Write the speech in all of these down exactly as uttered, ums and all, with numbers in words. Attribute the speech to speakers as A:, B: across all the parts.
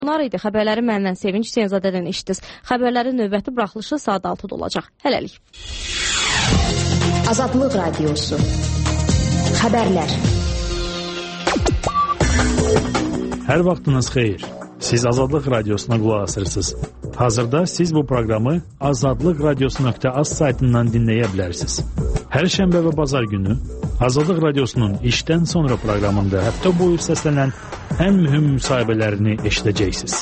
A: Bunlar idi xəbərləri məndən Sevinç Hüseynzadədən eşitdiniz. Xəbərlərin növbəti buraxılışı saat altıda olacaq. Hələlik.
B: Azadlıq Radiosu. Xəbərlər.
C: Hər vaxtınız xeyir. Siz Azadlıq Radiosuna qulaq asırsınız. Hazırda siz bu proqramı azadlıq radiosu nöqtə az saytından dinləyə bilərsiniz. Hər şənbə və bazar günü Azadlıq Radiosunun işdən sonra proqramında həftə boyu səslənən ən mühüm müsahibələrini eşidəcəksiniz.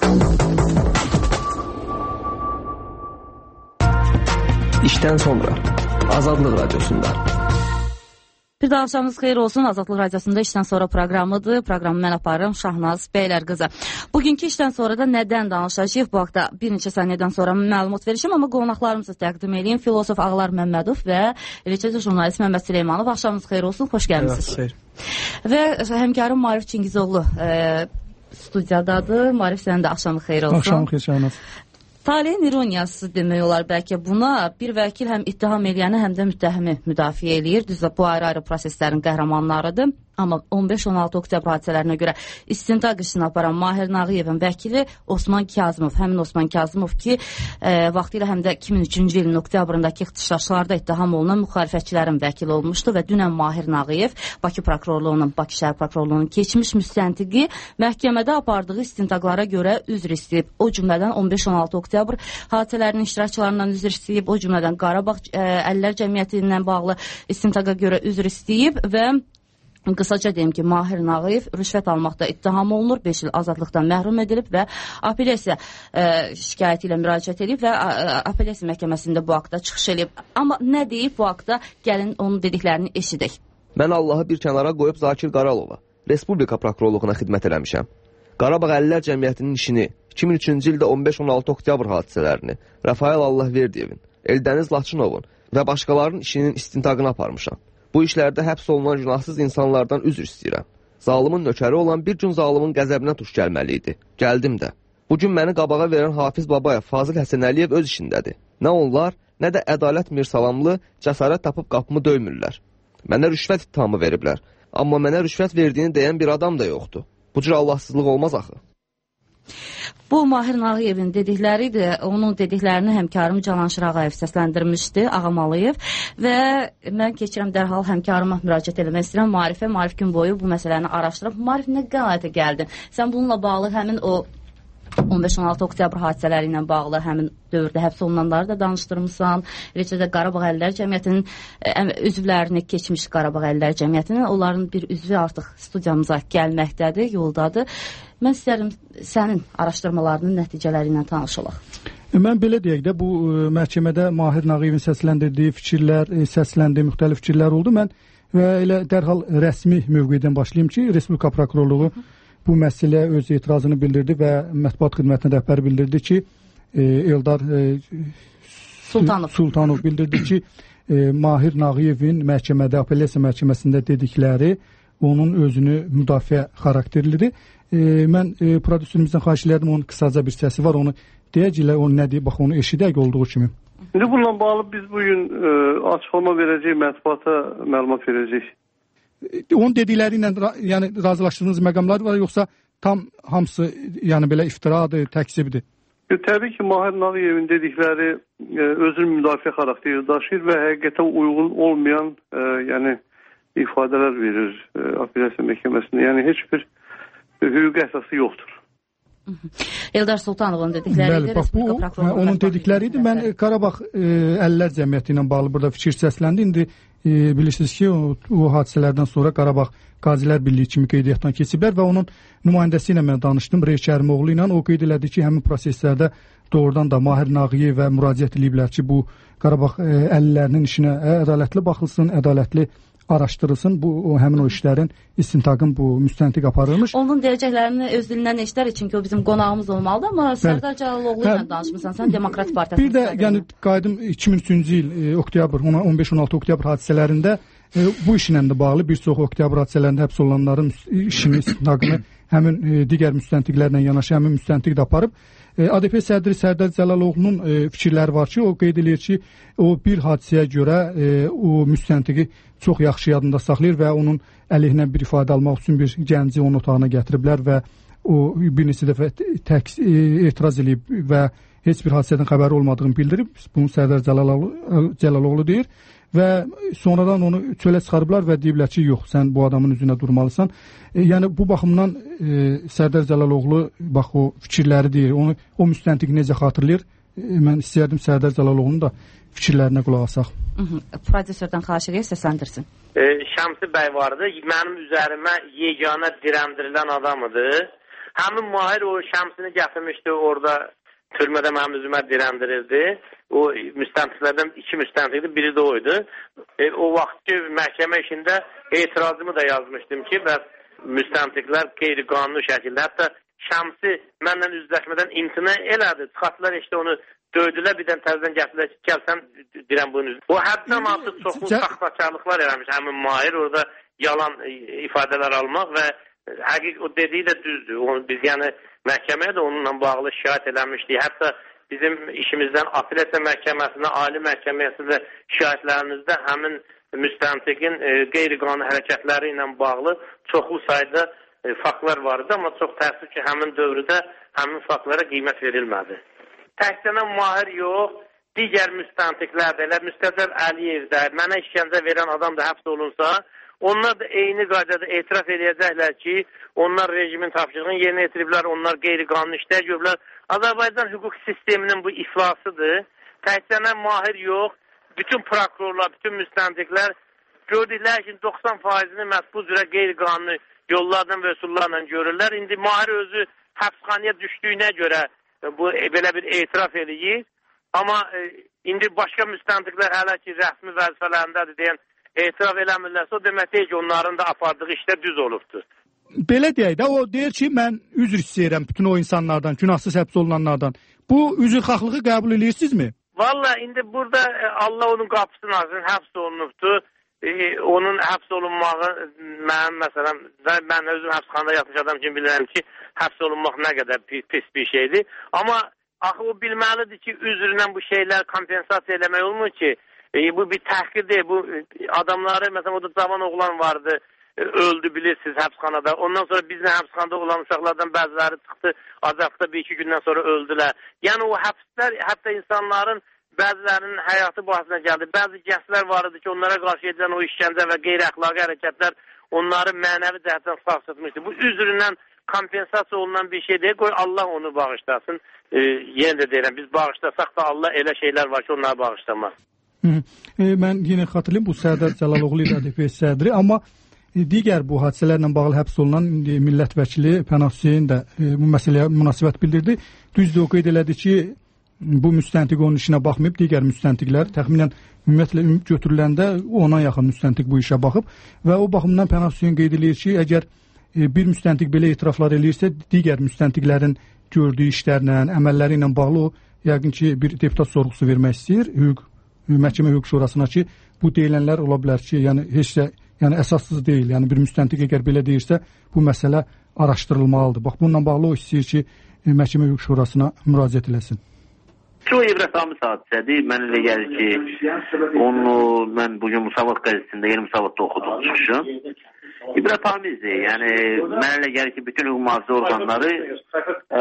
D: İşdən sonra Azadlıq Radiosunda.
E: Bir daha axşamınız xeyir olsun. Azadlıq Radiosunda işdən sonra proqramıdır. Proqramı mən aparım Şahnaz Beylər qızı. Bugünkü işdən sonra da nədən danışacağıq? Bu haqda bir neçə saniyədən sonra məlumat verişim, amma qonaqlarımızı təqdim edeyim. Filosof Ağlar Məmmədov və eləcə də jurnalist Məmməd Süleymanov. Axşamınız xeyir olsun. Xoş gəlmisiniz.
F: Xeyr.
E: Və həmkarım Maarif Çingizoğlu e, studiyadadır. Maarif, sənin də axşamın xeyir olsun.
F: Axşamın xeyir, Şahnaz.
E: Talehin ironiyası demək olar bəlkə buna. Bir vəkil həm ittiham eləyəni, həm də müttəhimi müdafiə eləyir. Düzdür, bu ayrı-ayrı proseslərin qəhrəmanlarıdır. Amma on beş on altı oktyabr hadisələrinə görə istintaq işini aparan Mahir Nağıyevin vəkili Osman Kazımov, həmin Osman Kazımov ki, e, vaxtilə həm də iki min üçüncü ilin oktyabrındakı ixtişaşlarda ittiham olunan müxalifətçilərin vəkili olmuşdu və dünən Mahir Nağıyev Bakı prokurorluğunun, Bakı şəhər prokurorluğunun keçmiş müstəntiqi məhkəmədə apardığı istintaqlara görə üzr istəyib. O cümlədən on beş on altı oktyabr hadisələrinin iştirakçılarından üzr istəyib, o cümlədən Qarabağ e, Əllər Cəmiyyəti ilə bağlı istintaqa görə üzr istəyib və qısaca deyim ki, Mahir Nağıyev rüşvət almaqda ittiham olunur, beş il azadlıqdan məhrum edilib və apellyasiya e, şikayəti ilə müraciət edib və apellyasiya məhkəməsində bu haqda çıxış edib. Amma nə deyib bu haqda? Gəlin onun dediklərini eşidək.
D: Mən Allahı bir kənara qoyub Zakir Qaralova Respublika prokurorluğuna xidmət eləmişəm. Qarabağ Əllər Cəmiyyətinin işini, iki min üçüncü ildə on beş on altı oktyabr hadisələrini, Rafael Allahverdiyevin, Eldəniz Laçınovun və başqalarının işinin istintaqını aparmışam. Bu işlərdə həbs olunan günahsız insanlardan üzr istəyirəm. Zalımın nökəri olan bir gün zalımın qəzəbinə tuş gəlməli idi. Gəldim də. Bugün məni qabağa verən Hafiz Babayev, Fazıl Həsənəliyev öz işindədir. Nə onlar, nə də Ədalət Mirsalamlı cəsarət tapıb qapımı döymürlər. Mənə rüşvət ittihamı veriblər. Amma mənə rüşvət verdiyini deyən bir adam da yoxdur. Bu cür Allahsızlıq olmaz axı.
E: Bu Mahir Nağıyevin dedikləridir. Onun dediklərini həmkarım Canan Ağayev səsləndirmişdi, Ağamalıyev. Və mən keçirəm dərhal həmkarıma müraciət eləmək istəyirəm. Maarifə, Maarif gün boyu bu məsələni araşdırıb. Maarif, nə qənaətə gəldin? Sən bununla bağlı həmin o on beş on altı oktyabr hadisələri ilə bağlı həmin dövrdə həbs olunanları da danışdırmışsan. Eləcə də Qarabağ Əllər Cəmiyyətinin üzvlərini, keçmiş Qarabağ Əllər Cəmiyyətinin, onların bir üzvü artıq studiyamıza gəlməkdədir, yoldadır. Mən istəyirəm sənin araşdırmalarının nəticələri ilə tanış olaq.
F: Mən belə deyək də, bu məhkəmədə Mahir Nağıyevin səsləndirdiyi fikirlər, səsləndiyi müxtəlif fikirlər oldu. Mən və elə dərhal rəsmi mövqedən başlayayım ki, Respublika prokurorluğu bu məsələyə öz etirazını bildirdi və mətbuat xidmətinə rəhbər bildirdi ki, e, Eldar e,
E: Sultanov.
F: Sultanov bildirdi ki, e, Mahir Nağıyevin məhkəmədə, apellyasiya məhkəməsində dedikləri onun özünü müdafiə xarakterlidir. E, mən e, prodüserimizdən xahiş edirdim, onun qısaca bir səsi var, onu deyəcəklə, onu nə deyib, bax onu eşidək olduğu kimi.
G: İndi bununla bağlı biz bugün e, açıqlama verəcəyik, mətbuata məlumat verəcəyik.
F: Onun dedikləri ilə yəni razılaşdığınız məqamlar var, yoxsa tam hamısı yəni belə iftiradır, təkzibdir?
G: Təbii ki, Mahir Nağıyevin dedikləri e, özünün müdafiə xarakteri daşıyır və həqiqətən uyğun olmayan e, yəni ifadələr verir e, apellyasiya məhkəməsində. Yəni heç bir e, hüquqi əsası yoxdur.
E: Eldar Sultanovun dedikləri
F: Bəli, bax, bu onun dedikləri idi. Mən Qarabağ e, Əllər Cəmiyyəti ilə bağlı burada fikir səsləndi. İndi e, bilirsiniz ki, o, o hadisələrdən sonra Qarabağ Qazilər Birliyi kimi qeydiyyatdan keçiblər və onun nümayəndəsi ilə mən danışdım, Rey Kərimoğlu ilə. O qeyd elədi ki, həmin proseslərdə doğrudan da Mahir Nağıyevə müraciət ediblər ki, bu Qarabağ e, əllərinin işinə ədalətli baxılsın, ədalətli araşdırılsın, bu o, həmin o işlərin istintaqın bu müstəntiq aparılmış.
E: Onun deyəcəklərini öz dilindən eşidərik, çünki o bizim qonağımız olmalıdır, amma Sərdar Cəlaloğlu ilə danışmısan, sən Demokrat Partiyasının.
F: Bir də yəni qayıdım iki min üçüncü il e, oktyabr, on beş on altı oktyabr hadisələrində e, bu işlə də bağlı bir çox oktyabr hadisələrində həbs olunanların işini, istintaqını həmin e, digər müstəntiqlərlə yanaşı həmin müstəntiq də aparıb. A D P sədri Sərdar Cəlaloğlu'nun e, fikirləri var ki, o qeyd edir ki, o bir hadisəyə görə e, o müstəntiqi çox yaxşı yadında saxlayır və onun əleyhinə bir ifadə almaq üçün bir gənci onun otağına gətiriblər və o bir neçə dəfə tək etiraz edib və heç bir hadisədən xəbəri olmadığını bildirib. Bunu Sərdar Cəlaloğlu, Cəlaloğlu deyir və sonradan onu çölə çıxarıblar və deyiblər ki, yox, sən bu adamın üzünə durmalısan. E, yəni bu baxımdan e, Sərdar Cəlaloğlu bax o fikirləri deyir. Onu o müstəntiq necə xatırlayır? E, mən istəyərdim Sərdar Cəlaloğlu'nun da fikirlərinə qulaq asaq.
E: Prodüserdən xahiş edir, səsləndirsin.
H: E, Şəmsi bəy vardı. Mənim üzərimə yeganə dirəndirilən adamıdı. Həmin Mahir o Şəmsini gətirmişdi orada. Türmədə mənim üzümə dirəndirildi. O müstəntiqlərdən iki müstəntiqdir, biri də oydu. E, o vaxtki məhkəmə işində etirazımı da yazmışdım ki, və müstəntiqlər qeyri-qanuni şəkildə, hətta Şəmsi mənlə üzləşmədən imtina elədi. Çıxartdılar, işte onu döydülər, birdən təzədən gətirdilər ki, gəlsən dirən bunun üzrə. O həddən artıq çoxlu saxtakarlıqlar eləmiş həmin Mahir, orada yalan ifadələr almaq və həqiq o dediyi də düzdür. Onu biz yəni məhkəməyə də onunla bağlı şikayət eləmişdik. Hətta bizim işimizdən apellyasiya məhkəməsinə, ali məhkəməyə də şikayətlərimizdə həmin müstəntiqin e, qeyri-qanuni hərəkətləri ilə bağlı çoxlu sayda e, faktlar vardı, amma çox təəssüf ki, həmin dövrdə həmin faktlara qiymət verilmədi. Təhsənə Mahir yox, digər müstəntiqlər də, elə Müstəzər Əliyev də, mənə işgəncə verən adam da həbs olunsa, onlar da eyni qaydada etiraf edəcəklər ki, onlar rejimin tapşırığını yerinə yetiriblər, onlar qeyri-qanuni işlər görürlər. Azərbaycan hüquq sisteminin bu iflasıdır. Təhsənə Mahir yox, bütün prokurorlar, bütün müstəntiqlər gördüklər ki, doxsan faizini məhz bu cürə qeyri-qanuni yollardan və üsullarla görürlər. İndi Mahir özü həbsxanaya düşdüyünə görə bu belə bir etiraf edir. Amma e, indi başqa müstəntiqlər hələ ki, rəsmi vəzifələrindədir deyən etiraf eləmirlərsə, o demək deyil ki, onların da apardığı işlər düz olubdur.
F: Belə deyək də, o deyir ki, mən üzr istəyirəm bütün o insanlardan, günahsız həbs olunanlardan. Bu üzrxahlığı qəbul edirsinizmi?
H: Valla indi burada Allah onun qapısını açsın, həbs olunubdur. E, onun həbs olunmağı, mənim məsələn, mən özüm həbsxanada yatmış adam kimi bilirəm ki, həbs olunmaq nə qədər pis bir şeydir. Amma axı o bilməlidir ki, üzrlə bu şeylər kompensasiya eləmək olmur ki, e, bu bir təhqir deyil. Bu adamları, məsələn, o da cavan oğlan vardı, öldü bilirsiniz həbsxanada. Ondan sonra bizlə həbsxanada olan uşaqlardan bəziləri çıxdı, azadlıqda bir iki gündən sonra öldülər. Yəni o həbslər hətta insanların bəzilərinin həyatı bahsına gəldi. Bəzi gənclər var idi ki, onlara qarşı edilən o işgəncə və qeyri-əxlaqi hərəkətlər onları mənəvi cəhətdən sarsıtmışdı. Bu üzründən kompensasiya olunan bir şey deyil. Qoy Allah onu bağışlasın. E, yenə də deyirəm, biz bağışlasaq da Allah elə şeylər var ki, onları bağışlamaz.
F: Hı -hı. E, mən yenə xatırlayım, bu Sərdar Cəlaloğlu ilə D P S sədri, amma digər bu hadisələrlə bağlı həbs olunan millət vəkili Pənah Hüseyn də e, bu məsələyə münasibət bildirdi. Düzdür, o qeyd elədi ki, bu müstəntiq onun işinə baxmayıb, digər müstəntiqlər təxminən ümumiyyətlə götürüləndə ona yaxın müstəntiq bu işə baxıb və o baxımdan Pənah Hüseyn qeyd edir ki, əgər e, bir müstəntiq belə etiraflar eləyirsə, digər müstəntiqlərin gördüyü işlərlə, əməlləri ilə bağlı o yəqin ki, bir deputat sorğusu vermək istəyir hüquq, məhkəmə hüquq şurasına ki, bu deyilənlər ola bilər ki, yəni heç də yəni əsassız deyil. Yəni bir müstəntiq əgər belə deyirsə, bu məsələ araşdırılmalıdır. Bax, bununla bağlı o istəyir ki, e, məhkəmə hüquq şurasına müraciət eləsin.
I: Çox ibrətamiz hadisədir. Mən elə gəlir ki, onu mən bugün Musavat qəzetində, yeni Musavatda oxudum, çıxışım. İbrətamizdir. Yəni, mən elə gəlir ki, bütün hüquq mühafizə orqanları e,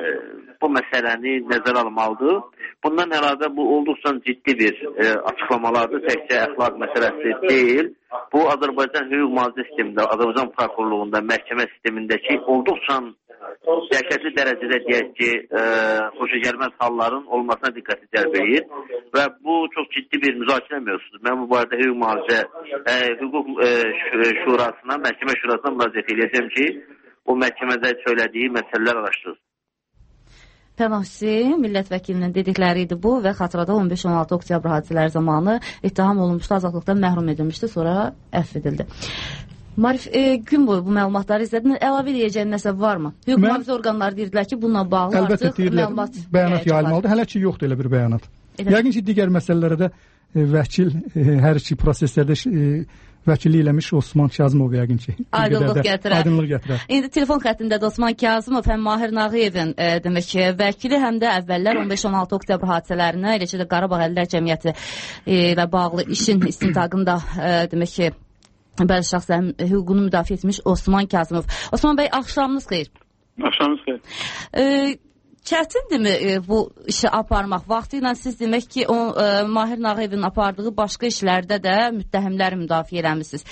I: bu məsələni nəzərə almalıdır. Bundan əlavə bu olduqca ciddi bir e, açıqlamalardır. Təkcə əxlaq məsələsi deyil. Bu, Azərbaycan hüquq mühafizə sistemində, Azərbaycan prokurorluğunda, məhkəmə sistemindəki olduqca dəhşətli dərəcədə deyək ki, e, xoşagəlməz halların olmasına diqqəti cəlb edir və bu çox ciddi bir müzakirə mövzusudur. Mən bu barədə hüquq mühafizə e, hüquq e, şurasına, məhkəmə şurasına müraciət edəcəm ki, o məhkəmədə söylədiyi məsələlər araşdırılsın.
E: Pənah Hüseyn millət vəkilinin dedikləri idi bu və xatırada on beş on altı oktyabr hadisələri zamanı ittiham olunmuşdu, azadlıqdan məhrum edilmişdi, sonra əfv edildi. Marif, e, gün boyu bu məlumatları izlədin, əlavə edəcəyin nəsə varmı? Hüquq mühafizə orqanları deyirdilər ki, bununla bağlı
F: əlbəttə
E: artıq
F: deyirlər,
E: məlumat
F: bəyanat yayılmalıdır. Hələ ki, yoxdur elə bir bəyanat. Yəqin ki, digər məsələlərə də e, vəkil e, hər iki proseslərdə e, vəkillik eləmiş Osman Kazımov yəqin ki.
E: Aydınlıq gətirər.
F: Aydınlıq gətirər.
E: İndi telefon xəttindədir Osman Kazımov, həm Mahir Nağıyevin e, demək ki, vəkili, həm də əvvəllər on beş on altı oktyabr hadisələrinə, eləcə də Qarabağ Əlillər Cəmiyyəti e, ilə bağlı işin istintaqında e, demək ki, bəzi şəxslərin hüququnu müdafiə etmiş Osman Kazımov. Osman bəy, axşamınız xeyir.
J: Axşamınız xeyir.
E: E, çətindirmi e, bu işi aparmaq? Vaxtı ilə siz demək ki, o e, Mahir Nağıyevin apardığı başqa işlərdə də müttəhimləri müdafiə eləmisiniz.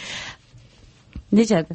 E: Necədir?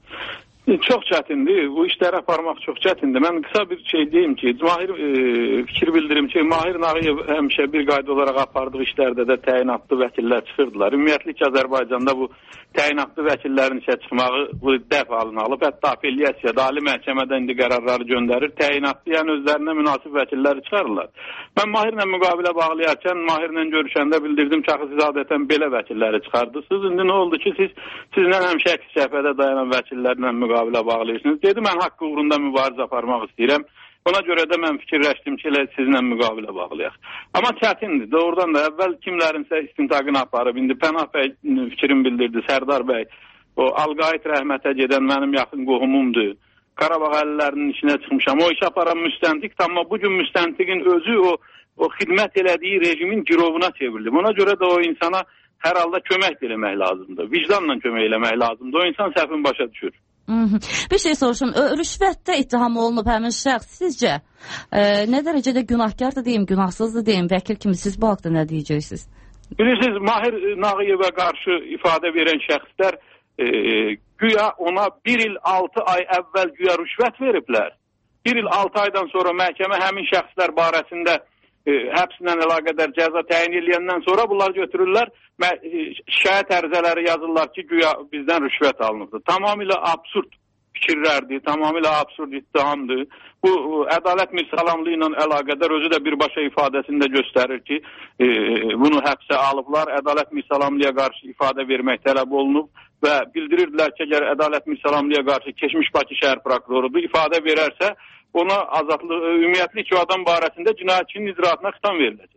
J: Çox çətindir. Bu işləri aparmaq çox çətindir. Mən qısa bir şey deyim ki, Mahir e, fikir bildirim ki, Mahir Nağıyev həmişə bir qayda olaraq apardığı işlərdə də təyinatlı vəkillər çıxırdılar. Ümumiyyətlə ki, Azərbaycanda bu təyinatlı vəkillərin işə çıxmağı bu dəf halını alıb. Hətta apellyasiyada, ali məhkəmədə indi qərarları göndərir. Təyinatlı, yəni özlərinə münasib vəkilləri çıxarırlar. Mən Mahirlə müqavilə bağlayarkən, Mahirlə görüşəndə bildirdim ki, siz adətən belə vəkilləri çıxardısınız. İndi nə oldu ki, siz sizlə həmişə əks cəbhədə dayanan vəkillərlə müqavilə bağlayırsınız. Dedi, mən haqqı uğrunda mübarizə aparmaq istəyirəm. Ona görə də mən fikirləşdim ki, elə sizinlə müqavilə bağlayaq. Amma çətindir. Doğrudan da əvvəl kimlərinsə istintaqını aparıb. İndi Pənah bəy fikrim bildirdi, Sərdar bəy. O Alqayıt rəhmətə gedən mənim yaxın qohumumdur. Qarabağ əllərinin işinə çıxmışam. O iş aparan müstəntiq, amma bugün müstəntiqin özü o, o xidmət elədiyi rejimin girovuna çevrildi. Ona görə də o insana hər halda kömək eləmək lazımdır. Vicdanla kömək eləmək lazımdır. O insan səhvini başa düşür.
E: Bir şey soruşum, rüşvətdə ittiham olunub həmin şəxs sizcə e, nə dərəcədə günahkardır deyim, günahsızdır deyim, vəkil kimi siz bu haqda nə deyəcəksiniz?
J: Bilirsiniz, Mahir Nağıyevə qarşı ifadə verən şəxslər e, güya ona bir il altı ay əvvəl güya rüşvət veriblər. Bir il altı aydan sonra məhkəmə həmin şəxslər barəsində e, həbslə əlaqədar cəza təyin edəndən sonra bunlar götürürlər. Şikayət ərizələri yazırlar ki, güya bizdən rüşvət alınıbdır. Tamamilə absurd fikirlərdir, tamamilə absurd ittihamdır. Bu, Ədalət Mirsalamlı ilə əlaqədar özü də birbaşa ifadəsində göstərir ki, e, bunu həbsə alıblar. Ədalət Mirsalamlıya qarşı ifadə vermək tələb olunub və bildirirdilər ki, əgər Ədalət Mirsalamlıya qarşı keçmiş Bakı şəhər prokurorudur, ifadə verərsə, ona azadlıq, ümumiyyətli iki adam barəsində cinayətçinin icraatına xitam veriləcək.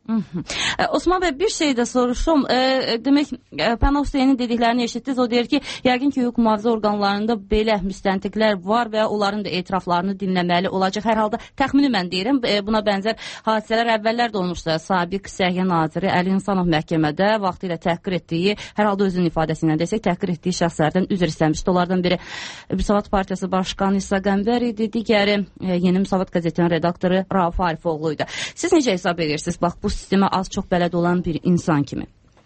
E: Osman bəy, bir şey də soruşum. E, demək, Pənah Hüseynin dediklərini eşitdiniz. O deyir ki, yəqin ki, hüquq mühafizə orqanlarında belə müstəntiqlər var və onların da etiraflarını dinləməli olacaq. Hər halda təxmini mən deyirəm, e, buna bənzər hadisələr əvvəllər də olmuşdu. Sabiq Səhiyyə naziri Əli İnsanov məhkəmədə vaxtı ilə təhqir etdiyi, hər halda özünün ifadəsindən desək, təhqir etdiyi şəxslərdən üzr istəmişdi. Onlardan biri Müsavat Partiyası Başqanı İsa Qəmbər idi, digəri e, Yeni Müsavat qəzetinin redaktoru Rauf Arifoğlu idi. Siz necə hesab edirsiniz? Bax, bu sistemə az çox bələd olan bir insan kimi.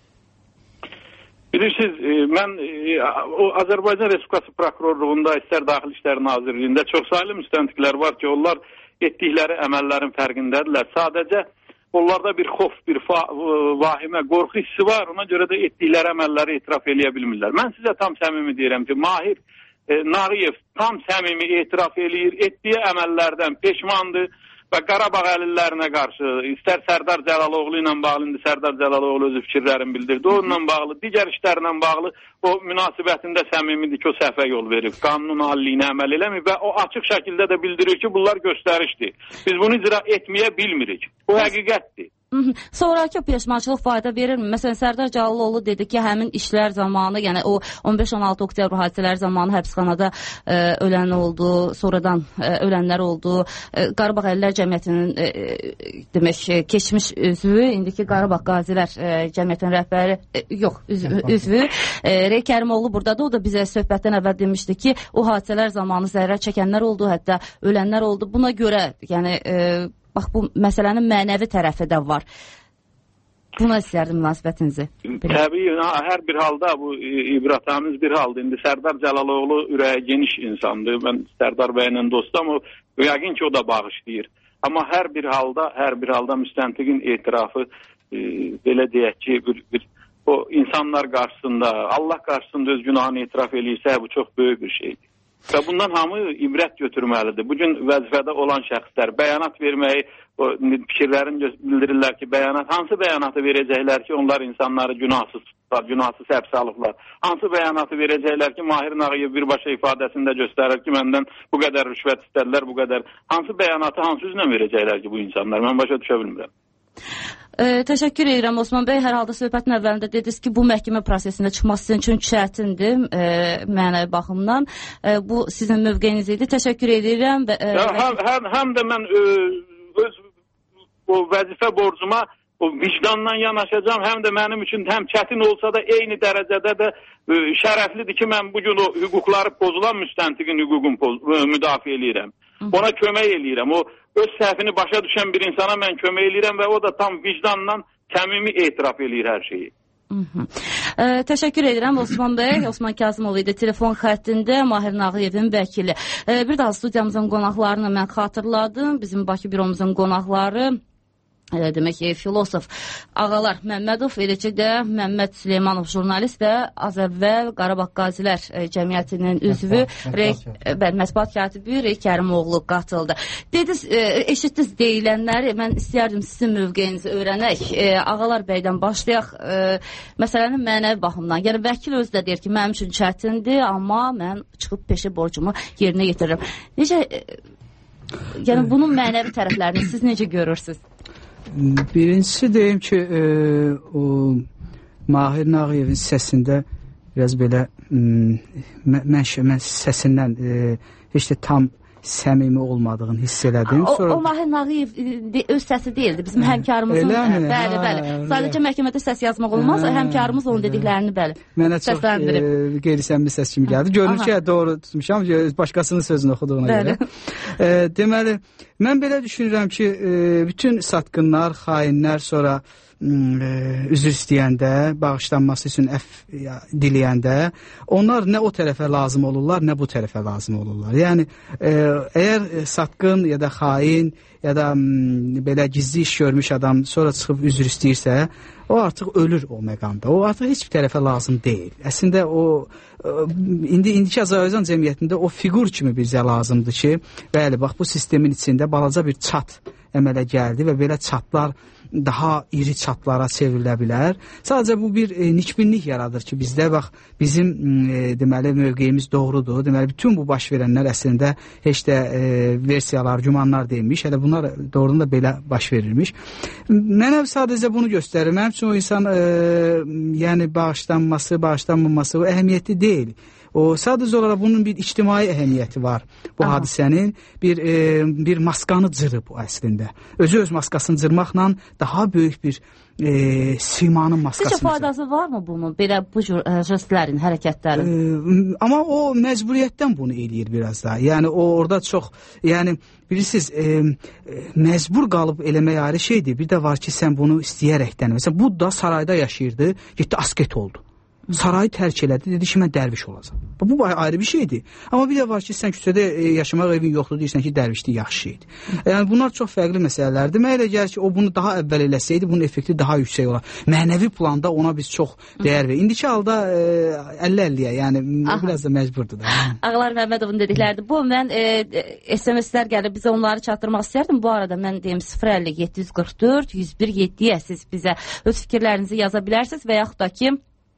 J: Bilirsiniz, mən o Azərbaycan Respublikası prokurorluğunda, istər Daxili İşlər Nazirliyində çox saylı müstəntiqlər var ki, onlar etdikləri əməllərin fərqindədirlər. Sadəcə onlarda bir xof, bir vahimə, qorxu hissi var. Ona görə də etdikləri əməlləri etiraf eləyə bilmirlər. Mən sizə tam səmimi deyirəm ki, Mahir e, Nağıyev tam səmimi etiraf eləyir, etdiyi əməllərdən peşmandır. Və Qarabağ əlillərinə qarşı, istər Sərdar Cəlaloğlu ilə bağlı, indi Sərdar Cəlaloğlu özü fikirlərini bildirdi, onunla bağlı, digər işlərlə bağlı o münasibətində səmimidir ki, o səhvə yol verib, qanunun alliyinə əməl eləmir və o açıq şəkildə də bildirir ki, bunlar göstərişdir. Biz bunu icra etməyə bilmirik. Bu həqiqətdir.
E: Sonraki peşmançılıq fayda verirmi? Məsələn, Sərdar Cəlaloğlu dedi ki, həmin işlər zamanı, yəni o on beş on altı oktyabr hadisələr zamanı həbsxanada e, ölən oldu, sonradan e, ölənlər oldu. E, Qarabağ Əlillər Cəmiyyətinin e, demək keçmiş üzvü, indiki Qarabağ Qazilər e, Cəmiyyətinin rəhbəri, e, yox, üzvü, üzvü e, Rey Kərimoğlu buradadır. O da bizə söhbətdən əvvəl demişdi ki, o hadisələr zamanı zərər çəkənlər oldu, hətta ölənlər oldu. Buna görə, yəni e, bax, bu məsələnin mənəvi tərəfi də var. Buna istərdim münasibətinizi.
J: Təbii, hər bir halda bu ibrətamiz bir haldır. İndi Sərdar Cəlaloğlu ürəyə geniş insandır. Mən Sərdar bəylə dostum, o yəqin ki, o da bağışlayır. Amma hər bir halda, hər bir halda müstəntiqin etirafı e, belə deyək ki, bir, bir, o insanlar qarşısında, Allah qarşısında öz günahını etiraf eləyirsə, bu çox böyük bir şeydir. Və bundan hamı ibrət götürməlidir. Bugün vəzifədə olan şəxslər bəyanat verməyi, o fikirlərini bildirirlər ki, bəyanat, hansı bəyanatı verəcəklər ki, onlar insanları günahsız tutar, günahsız həbsə alıblar. Hansı bəyanatı verəcəklər ki, Mahir Nağıyev birbaşa ifadəsində göstərir ki, məndən bu qədər rüşvət istədilər, bu qədər. Hansı bəyanatı hansı üzlə verəcəklər ki, bu insanlar? Mən başa düşə bilmirəm.
E: E, təşəkkür edirəm Osman bəy. Hər halda söhbətin əvvəlində dediniz ki, bu məhkəmə prosesində çıxması sizin üçün çətindir e, mənəvi baxımdan. E, bu sizin mövqeyiniz idi. Təşəkkür edirəm. Və, e,
J: ya, həm, həm, həm də mən e, öz o vəzifə borcuma o vicdanla yanaşacağım, həm də mənim üçün həm çətin olsa da eyni dərəcədə də ə, şərəflidir ki, mən bugün o hüquqları pozulan müstəntiqin hüququnu poz, ə, müdafiə edirəm. Ona kömək eləyirəm. O öz səhvini başa düşən bir insana mən kömək eləyirəm və o da tam vicdanla səmimi etiraf eləyir hər şeyi.
E: Ə, təşəkkür edirəm Osman bəy. Osman Kazımov idi telefon xəttində, Mahir Nağıyevin vəkili. Ə, bir daha studiyamızın qonaqlarını mən xatırladım. Bizim Bakı büromuzun qonaqları Ə, demək ki, filosof Ağalar Məmmədov, eləcə də Məmməd Süleymanov jurnalist və az əvvəl Qarabağ Qazilər ə, Cəmiyyətinin üzvü mətbuat katibi Rey Kərimoğlu qatıldı. Dediniz, ə, eşitdiniz deyilənləri, mən istəyərdim sizin mövqeyinizi öyrənək. Ə, Ağalar bəydən başlayaq. Ə, məsələnin mənəvi baxımdan. Yəni vəkil özü də deyir ki, mənim üçün çətindir, amma mən çıxıb peşə borcumu yerinə yetirirəm. Necə ə, yəni bunun mənəvi tərəflərini siz necə görürsünüz?
K: Birincisi deyim ki, e, o Mahir Nağıyevin səsində biraz belə mən, mən səsindən e, heç də tam səmimi olmadığını hiss elədim.
E: O,
K: Sonra...
E: o Mahir Nağıyev de, öz səsi deyildi. Bizim həmkarımızın. Bəli, bəli. Sadəcə məhkəmədə səs yazmaq olmaz. Hə, həmkarımız onun dediklərini bəli.
K: Mənə çox e, qeyri-səmimi səs kimi gəldi. Görünür ki, doğru tutmuşam. Başqasının sözünü oxuduğuna görə. E, deməli, mən belə düşünürəm ki, e, bütün satqınlar, xainlər sonra üzr istəyəndə, bağışlanması üçün əff diləyəndə, onlar nə o tərəfə lazım olurlar, nə bu tərəfə lazım olurlar. Yəni, e, əgər satqın ya da xain ya da m, belə gizli iş görmüş adam sonra çıxıb üzr istəyirsə, o artıq ölür o məqamda. O artıq heç bir tərəfə lazım deyil. Əslində o, indi indiki Azərbaycan cəmiyyətində o fiqur kimi bizə lazımdır ki, bəli, bax bu sistemin içində balaca bir çat əmələ gəldi və belə çatlar daha iri çatlara çevrilə bilər. Sadəcə bu bir e, nikbinlik yaradır ki, bizdə bax bizim e, deməli mövqeyimiz doğrudur. Deməli bütün bu baş verənlər əslində heç də e, versiyalar, gümanlar deyilmiş. Hələ bunlar doğrudan da belə baş verilmiş. Mənə sadəcə bunu göstərir. Mənim üçün o insan e, yəni bağışlanması, bağışlanmaması o əhəmiyyətli deyil. O sadəcə olaraq bunun bir ictimai əhəmiyyəti var. Bu Aha. hadisənin bir e, bir maskanı cırıb o əslində. Özü öz maskasını cırmaqla daha böyük bir e, simanın maskasını. Sizcə
E: faydası varmı bunun? Belə bu cür e, jestlərin, hərəkətlərin?
K: E, amma o məcburiyyətdən bunu eləyir biraz da. Yəni o orada çox, yəni bilirsiniz, e, e, məcbur qalıb eləmək ayrı şeydir. Bir də var ki, sən bunu istəyərəkdən. Məsələn, Budda sarayda yaşayırdı, getdi asket oldu. Sarayı tərk elədi, dedi ki, mən dərviş olacam. Bu ayrı bir şeydir. Amma bir də var ki, sən küçədə e, yaşamaq evin yoxdur, deyirsən ki, dərvişlik yaxşı şeydir. Yəni, bunlar çox fərqli məsələlərdir. Mənə elə gəlir ki, o bunu daha əvvəl eləsəydi, bunun effekti daha yüksək olar. Mənəvi planda ona biz çox dəyər verir. İndiki halda əlli əlliyə, yəni Aha. biraz da məcburdur da.
E: Ağalar Məmmədovun dedikləridir. Bu, mən e, S M S-lər gəlib bizə onları çatdırmaq istəyərdim. Bu arada mən deyim sıfır əlli yeddi yüz qırx dörd yüz bir yeddiyə siz bizə öz fikirlərinizi yaza bilərsiniz və yaxud da ki,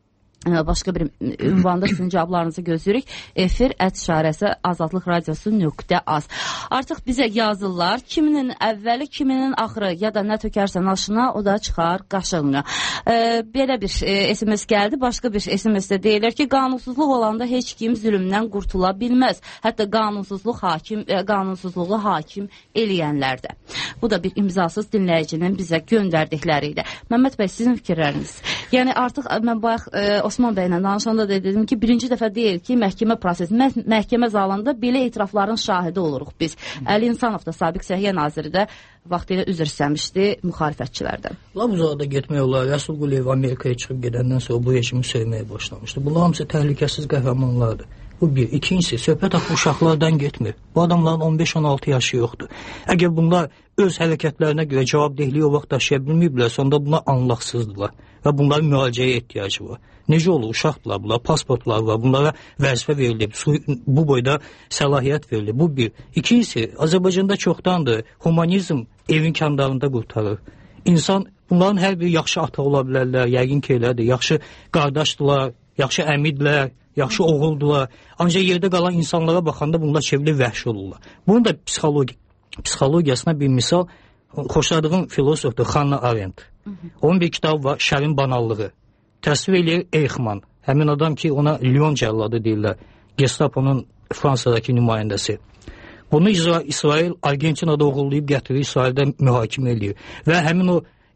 E: başqa bir ünvanda sizin cavablarınızı gözləyirik. Efir ət işarəsi azadlıq radiosu nöqtə az. Artıq bizə yazırlar. Kiminin əvvəli, kiminin axırı ya da nə tökərsən aşına, o da çıxar qaşığına. E, belə bir e, S M S gəldi. Başqa bir S M S-də deyilir ki, qanunsuzluq olanda heç kim zülmdən qurtula bilməz. Hətta qanunsuzluq hakim, e, qanunsuzluğu hakim eləyənlərdə. Bu da bir imzasız dinləyicinin bizə göndərdikləri idi. Məmməd bəy, sizin fikirləriniz? Yəni artıq mən bayaq e, Osman bəylə danışanda da dedim ki, birinci dəfə deyil ki, məhkəmə prosesi, mə məhkəmə zalında belə etirafların şahidi oluruq biz. Əli İnsanov da, sabiq Səhiyyə naziri də vaxtilə üzr istəmişdi müxalifətçilərdən.
L: Lap uzaqda getmək olar. Rəsul Quliyev Amerikaya çıxıb gedəndən sonra bu rejimi söyməyə başlamışdı. Bunlar hamısı təhlükəsiz qəhrəmanlardır. Bu bir. İkincisi, söhbət axı uşaqlardan getmir. Bu adamların on beş on altı yaşı yoxdur. Əgər bunlar öz hərəkətlərinə görə cavabdehliyi o vaxt daşıya bilməyiblər, onda bunlar anlaqsızdırlar və bunların müalicəyə ehtiyacı var. Necə olur? Uşaqdırlar bunlar, pasportlar var, bunlara vəzifə verilib, bu boyda səlahiyyət verilib. Bu bir. İkincisi, Azərbaycanda çoxdandır humanizm evin kəndarında qurtarır. İnsan, bunların hər biri yaxşı ata ola bilərlər, yəqin ki elədir, yaxşı qardaşdırlar, yaxşı əmidlər, yaxşı oğuldular. Ancaq yerdə qalan insanlara baxanda bunlar çevrilir, vəhşi olurlar. Bunun da psixologi psixologiyasına bir misal xoşladığım filosofdur Hannah Arendt. Onun bir kitabı var, Şərin banallığı. Təsvir eləyir Eichmann. Həmin adam ki, ona Lyon cəlladı deyirlər. Gestapo'nun Fransadakı nümayəndəsi. Bunu İsrail Argentinada oğullayıb gətirir, İsraildə mühakimə eləyir. Və həmin o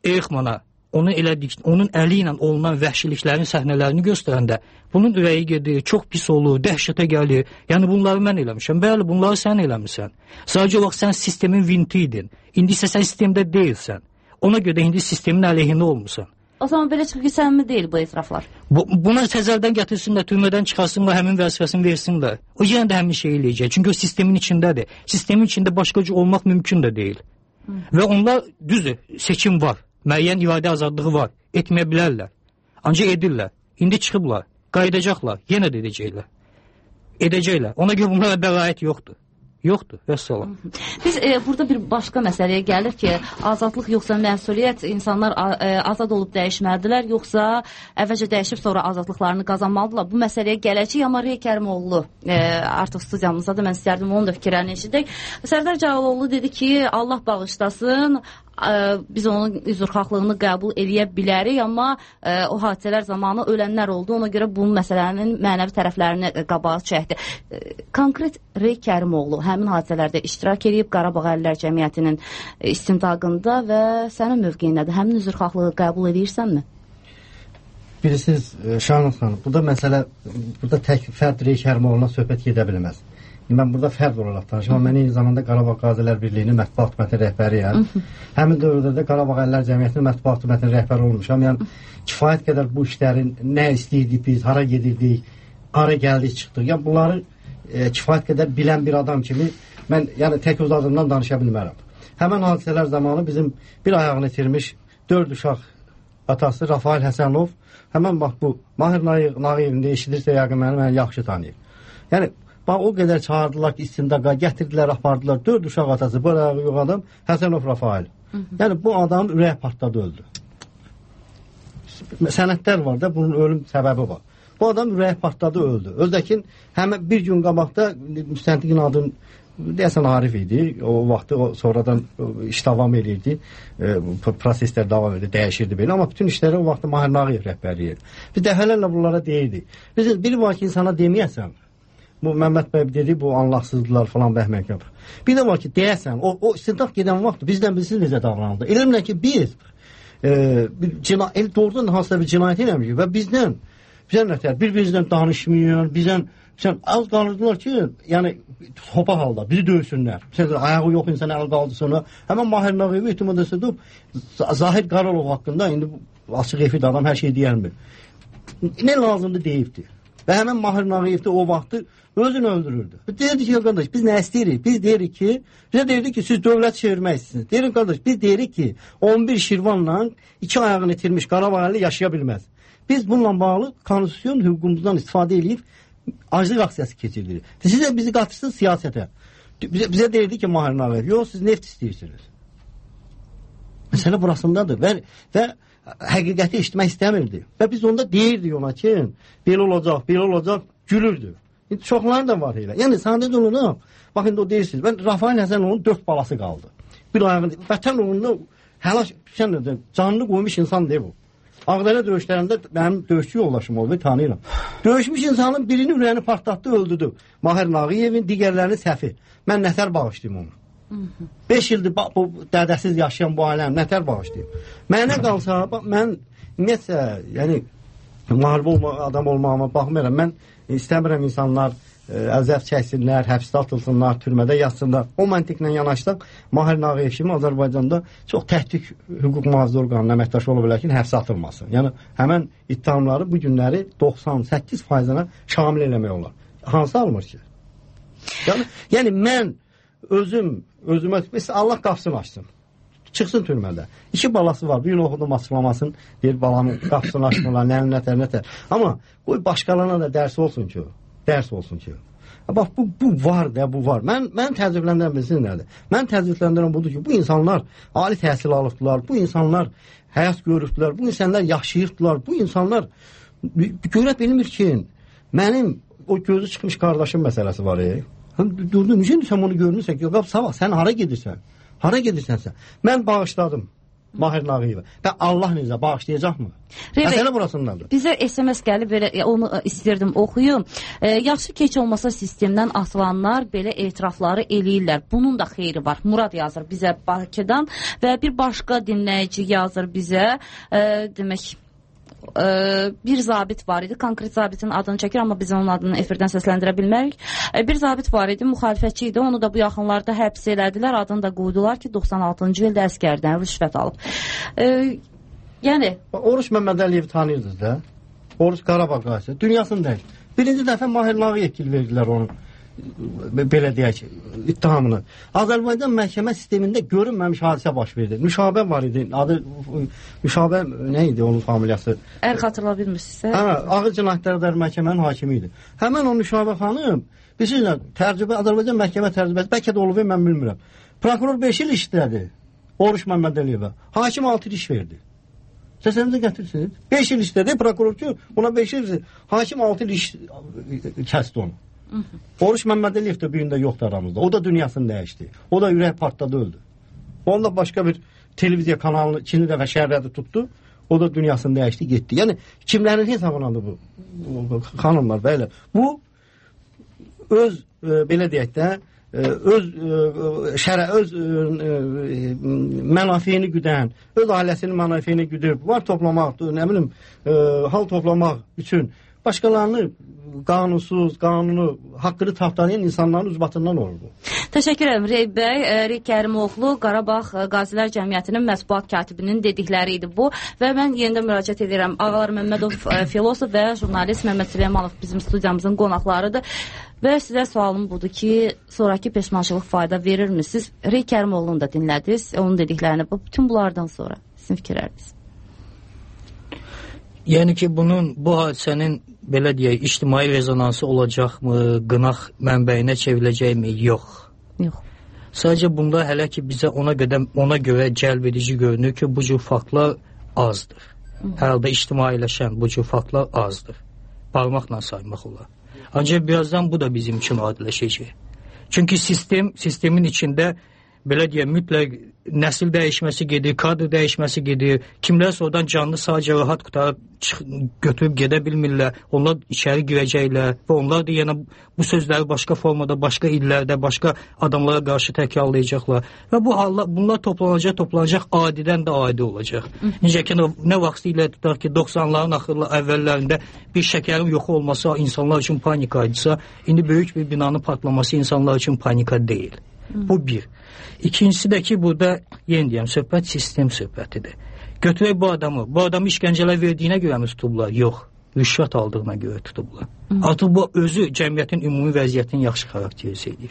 L: Eyxmana onun elədik, onun əli ilə olunan vəhşiliklərin səhnələrini göstərəndə bunun ürəyi gedir, çox pis olur, dəhşətə gəlir. Yəni bunları mən eləmişəm. Bəli, bunları sən eləmirsən. Sadəcə olaraq sən sistemin vinti idin. İndi isə sən sistemdə deyilsən. Ona görə indi sistemin əleyhində olmusan.
E: O zaman belə çıxıb ki, səmimi deyil bu etiraflar.
L: Bu, buna təzərdən gətirsinlər, türmədən çıxarsınlar, həmin vəzifəsini versinlər. O yenə də həmin şey eləyəcək. Çünki o sistemin içindədir. Sistemin içində başqa cür olmaq mümkün də deyil. Hı. Və onlar düzdür, seçim var. Müəyyən iradə azadlığı var. Etməyə bilərlər. Ancaq edirlər. İndi çıxıblar. Qayıdacaqlar. Yenə də edəcəklər. Edəcəklər. Ona görə bunlara bəraət yoxdur. Yoxdur. Vəssalam.
E: Biz e, burada bir başqa məsələyə gəlir ki, azadlıq yoxsa məsuliyyət, insanlar e, azad olub dəyişməlidirlər, yoxsa əvvəlcə dəyişib sonra azadlıqlarını qazanmalıdırlar. Bu məsələyə gələcək, amma Rey Kərimoğlu e, artıq studiyamızda da mən istərdim onun da fikirlərini eşidək. Sərdar Cəlaloğlu dedi ki, Allah bağışlasın, biz onun üzrxahlığını qəbul eləyə bilərik, amma ə, o hadisələr zamanı ölənlər oldu. Ona görə bu məsələnin mənəvi tərəflərini qabağa çəkdi. Konkret Rey Kərimoğlu həmin hadisələrdə iştirak edib Qarabağ Əlillər Cəmiyyətinin istintaqında və sənin mövqeyin nədir? Həmin üzrxahlığı qəbul edirsənmi?
M: Bilirsiniz, Şahnaz xanım, burada məsələ, burada tək fərd Rey Kərimoğlu'na söhbət gedə bilməz. Mən burada fərd olaraq danışıram. Mən eyni zamanda Qarabağ Qazilər Birliyinin mətbuat xidmətinin rəhbəriyəm. Həmin dövrdə də Qarabağ Əlillər Cəmiyyətinin mətbuat xidmətinin rəhbəri olmuşam. Yəni kifayət qədər bu işlərin nə istəyirdik biz, hara gedirdik, hara gəldik, çıxdıq. Yəni bunları e, kifayət qədər bilən bir adam kimi mən yəni tək öz adımdan danışa bilmərəm. Həmin hadisələr zamanı bizim bir ayağını itirmiş dörd uşaq atası Rafael Həsənov həmin bax bu Mahir Nağıyevində eşidirsə yəqin məni, məni yaxşı tanıyır. Yəni bax, o qədər çağırdılar ki, istindaqa, gətirdilər, apardılar. Dörd uşaq atası, bu ayağı yox adam, Həsənov Rafael. Hı -hı. Yəni, bu adam ürək partladı, öldü. Sənədlər var da, bunun ölüm səbəbi var. Bu adam ürək partladı, öldü. Özdəkin, həmən bir gün qabaqda müstəntiqin adını, deyəsən Arif idi, o vaxtı o, sonradan iş davam edirdi, e, proseslər davam edirdi, dəyişirdi belə, amma bütün işləri o vaxtı Mahir Nağıyev rəhbərliyi. Biz dəfələrlə bunlara deyirdik. Biz biri var ki, insana deməyəsən, bu Məmməd bəy dedi, bu anlaqsızdılar falan bəhmək yapır. Bir də var ki, deyəsən, o, o istintaq gedən vaxt bizdən bilsiz necə davranıldı. Eləmirlər ki, biz e, bir cina, el doğrudan hansısa bir cinayət eləmişik və bizdən, bizdən nətər, bir-birimizdən danışmıyor, bizdən, bizdən az qalırdılar ki, yəni sopa halda, bizi dövsünlər. Məsələn, ayağı yox insan əl qaldı sonra. Həmən Mahir Nağıyevi itimada sədub, Zahid Qaralov haqqında, indi açıq efid adam hər şey deyərmir. Nə lazımdır deyibdir. Və həmən Mahir Nağıyev də o vaxtı özünü öldürürdü. Deyirdi ki, qardaş, biz nə istəyirik? Biz deyirik ki, bizə deyirdik ki, siz dövlət çevirmək istəyirsiniz. Deyirik, qardaş, biz deyirik ki, on bir Şirvanla iki ayağını itirmiş Qarabağ əlli yaşaya bilməz. Biz bununla bağlı konstitusiyon hüququmuzdan istifadə edib aclıq aksiyası keçiririk. Siz də bizi qatırsınız siyasətə. Bizə, bizə deyirdi ki, Mahir Nağıyev, yox, siz neft istəyirsiniz. Məsələ burasındadır və, və həqiqəti eşitmək istəmirdi. Və biz onda deyirdik ona ki, belə olacaq, belə olacaq, gülürdü. İndi çoxları da var elə. Yəni, sadəcə olaraq, bax, indi o deyirsiniz, mən Rafael Həsənovun dörd balası qaldı. Bir ayağını, vətən uğrunda həlaş, canını qoymuş insan deyil bu. Ağdərə döyüşlərində mənim döyüşçü yoldaşım oldu, tanıyıram. Döyüşmüş insanın birini ürəyini partlatdı, öldürdü. Mahir Nağıyevin, digərlərinin səhvi. Mən nətər bağışlayayım onu? beş ildir bu dədəsiz yaşayan bu aləm nətər bağışlayayım? Mənə qalsa, mən ümumiyyətlə, yəni, müharibə olma, adam olmağıma baxmıram. Mən istəmirəm insanlar əzəb çəksinlər, həbsdə atılsınlar, türmədə yatsınlar. O məntiqlə yanaşsaq, Mahir Nağıyev kimi Azərbaycanda çox təhdük hüquq mühafizə orqanının əməkdaşı ola bilər ki, həbsə atılmasın. Yəni, həmən ittihamları bu günləri doxsan səkkiz faizına şamil eləmək olar. Hansı almır ki? Yəni, yəni mən özüm, özümə, mesela Allah qapısını açsın. Çıxsın türmədə. İki balası var. Bir gün oxudum açıqlamasın. Deyir, balamın qapısını açmırlar, nənin nətər, nətər. Amma bu başqalarına da dərs olsun ki, dərs olsun ki. Bax, bu, bu var da, bu var. Mən, mən təəccübləndirəm bilsin nədir? Mən təəccübləndirəm budur ki, bu insanlar ali təhsil alıbdılar, bu insanlar həyat görübdülər, bu insanlar yaşayıbdılar, bu insanlar görə bilmir ki, mənim o gözü çıxmış qardaşım məsələsi var, e. Durdu, necə sən onu görmürsən ki, sabah sən hara gedirsən? Hara gedirsən sən? Mən bağışladım. Mahir Nağıyeva. Və Allah necə bağışlayacaqmı? Məsələ burasındadır.
E: Bizə S M S gəlib, belə onu istəyirdim oxuyum. E, yaxşı keç olmasa sistemdən atılanlar belə etirafları eləyirlər. Bunun da xeyri var. Murad yazır bizə Bakıdan və bir başqa dinləyici yazır bizə. E, demək Ee, bir zabit var idi. Konkret zabitin adını çəkir, amma biz onun adını efirdən səsləndirə bilmərik. Ee, bir zabit var idi, müxalifətçi idi. Onu da bu yaxınlarda həbs elədilər. Adını da qoydular ki, doxsan altıncı ildə əskərdən rüşvət alıb. Ee, yəni
M: Oruç Məmmədəliyev tanıyırdınız da. Oruç Qarabağ qazisi. Dünyasını dəyir. Birinci dəfə Mahir Nağıyev kil verdilər onu. Belə deyək, ittihamını. Azərbaycan məhkəmə sistemində görünməmiş hadisə baş verdi. Müşabə var idi. Adı Müşabə nə idi onun familiyası?
E: Əgər xatırla bilmirsinizsə.
M: Hə, Ağır Cinayətlər Məhkəmənin hakimi idi. Həmin o Müşabə xanım, bilirsinizlər, tərcümə Azərbaycan məhkəmə tərcüməsi bəlkə də olub, mən bilmirəm. Prokuror beş il işlədi. Oruç Məmmədəliyevə. Hakim altı il iş verdi. Səsənizi gətirsiniz. beş il işlədi prokuror ki, ona beş il, hakim altı il iş kəsdi onu. Hı -hı. Oruç Məmmədəliyev də bir gündə yoxdur aramızda. O da dünyasını dəyişdi. O da ürək partladı, öldü. Onun da başqa bir televiziya kanalını ikinci dəfə şəhərlədə tutdu. O da dünyasını dəyişdi, getdi. Yəni kimlərin hesabındadır bu? Xanımlar, bəylər. Bu öz e, belə deyək də e, öz e, şərə öz e, e, mənafeyini güdən, öz ailəsinin mənafeyini güdüb, var toplamaq, nə bilim, e, hal toplamaq üçün başqalarını qanunsuz, qanunu, haqqını tapdalayan insanların ucbatından olur bu.
E: Təşəkkür ederim Rey bəy. Rey Kərimoğlu, Qarabağ Qazilər Cəmiyyətinin mətbuat katibinin dedikləri idi bu və mən yenidən müraciət edirəm. Ağalar Məmmədov filosof və jurnalist Məmməd Süleymanov bizim studiyamızın qonaqlarıdır və sizə sualım budur ki, sonraki peşmançılıq fayda verirmi? Siz Rey Kərimoğlu'nu da dinlədiniz, onun dediklərini. Bütün bunlardan sonra sizin fikirləriniz?
L: Yəni ki, bunun, bu hadisənin belə deyək, ictimai rezonansı olacaqmı, qınaq mənbəyinə çevriləcəkmi? Yox.
E: Yox.
L: Sadəcə bunda hələ ki bizə ona qədər, ona görə cəlb edici görünür ki, bu cür faktlar azdır. Hər halda ictimailəşən bu cür faktlar azdır. Parmaqla saymaq olar. Ancaq birazdan bu da bizim üçün adiləşəcək. Çünki sistem, sistemin içində belə deyək, mütləq nəsil dəyişməsi gedir, kadr dəyişməsi gedir. Kimlərsə oradan canlı sadəcə rahat qutarıb götürüb gedə bilmirlər. Onlar içəri girəcəklər və onlar da yenə bu sözləri başqa formada, başqa illərdə, başqa adamlara qarşı təkrarlayacaqlar. Və bu hallar, bunlar toplanacaq, toplanacaq, adidən də adi olacaq. Necə ki, nə vaxt ilə tutar ki, doxsanların axırlı əvvəllərində bir şəkərin yoxu olması insanlar üçün panika idisə, indi böyük bir binanın partlaması insanlar üçün panika deyil. Bu bir. İkincisi də ki, burada yeni deyəm, söhbət sistem söhbətidir. Götürək bu adamı, bu adamı işgəncələr verdiyinə görə mi tutublar? Yox, rüşvət aldığına görə tutublar. Artıq bu özü cəmiyyətin ümumi vəziyyətini yaxşı xarakterizə edir.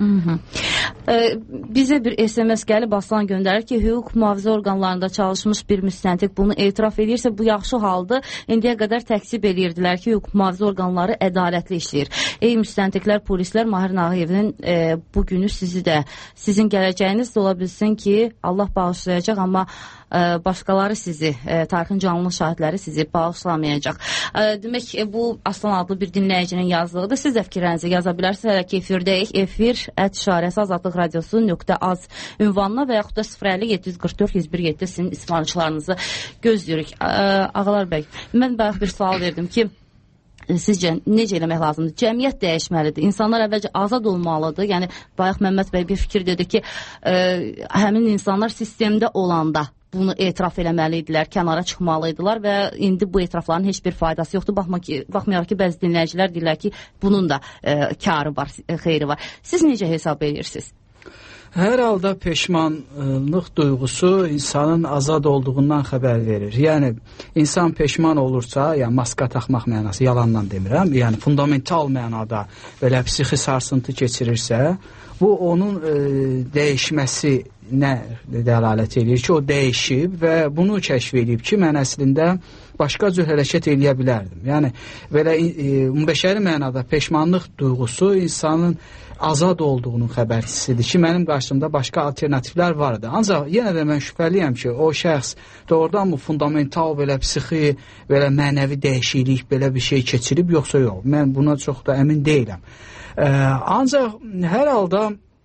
E: Ee, bizə bir S M S gəlib Aslan göndərir ki, hüquq mühafizə orqanlarında çalışmış bir müstəntiq bunu etiraf edirsə, bu yaxşı haldır. İndiyə qədər təksib edirdilər ki, hüquq mühafizə orqanları ədalətli işləyir. Ey müstəntiqlər, polislər, Mahir Nağıyevin e, bu günü sizi də, sizin gələcəyiniz də ola bilsin ki, Allah bağışlayacaq, amma e, başqaları sizi, e, tarixin canlı şahidləri sizi bağışlamayacaq. E, demək, e, bu Aslan adlı bir dinləyicinin yazdığıdır. Siz də fikirlərinizi yaza bilərsiniz. Hələ ki, efirdəyik. Efir ət işarəsi azadlıq radiosu nöqtə az ünvanına və yaxud da sıfır əlli yeddi yüz qırx dörd yüz bir yeddi sizin ismarçılarınızı gözləyirik. Ağalar bəy, mən bayaq bir sual verdim ki, sizcə necə eləmək lazımdır? Cəmiyyət dəyişməlidir. İnsanlar əvvəlcə azad olmalıdır. Yəni, bayaq Məmməd bəy bir fikir dedi ki, ə, həmin insanlar sistemdə olanda bunu etiraf eləməliydilər, kənara çıxmalıydılar və indi bu etirafların heç bir faydası yoxdur. Baxmayaraq ki, bəzi dinləyicilər deyirlər ki, bunun da ə, karı var, xeyri var. Siz necə hesab edirsiniz?
K: Hər halda peşmanlıq duyğusu insanın azad olduğundan xəbər verir. Yəni, insan peşman olursa, yəni maska taxmaq mənası, yalandan demirəm, yəni fundamental mənada belə psixi sarsıntı keçirirsə, bu onun e, dəyişməsi nə dəlalət edir ki, o dəyişib və bunu kəşf edib ki, mən əslində başqa cür hərəkət eləyə bilərdim. Yəni, belə e, bəşəri mənada peşmanlıq duyğusu insanın azad olduğunun xəbərçisidir ki, mənim qarşımda başqa alternativlər vardı. Ancaq yenə də mən şübhəliyəm ki, o şəxs doğrudan bu fundamental belə psixi, belə mənəvi dəyişiklik, belə bir şey keçirib, yoxsa yox. Mən buna çox da əmin deyiləm. Ə, ancaq hər halda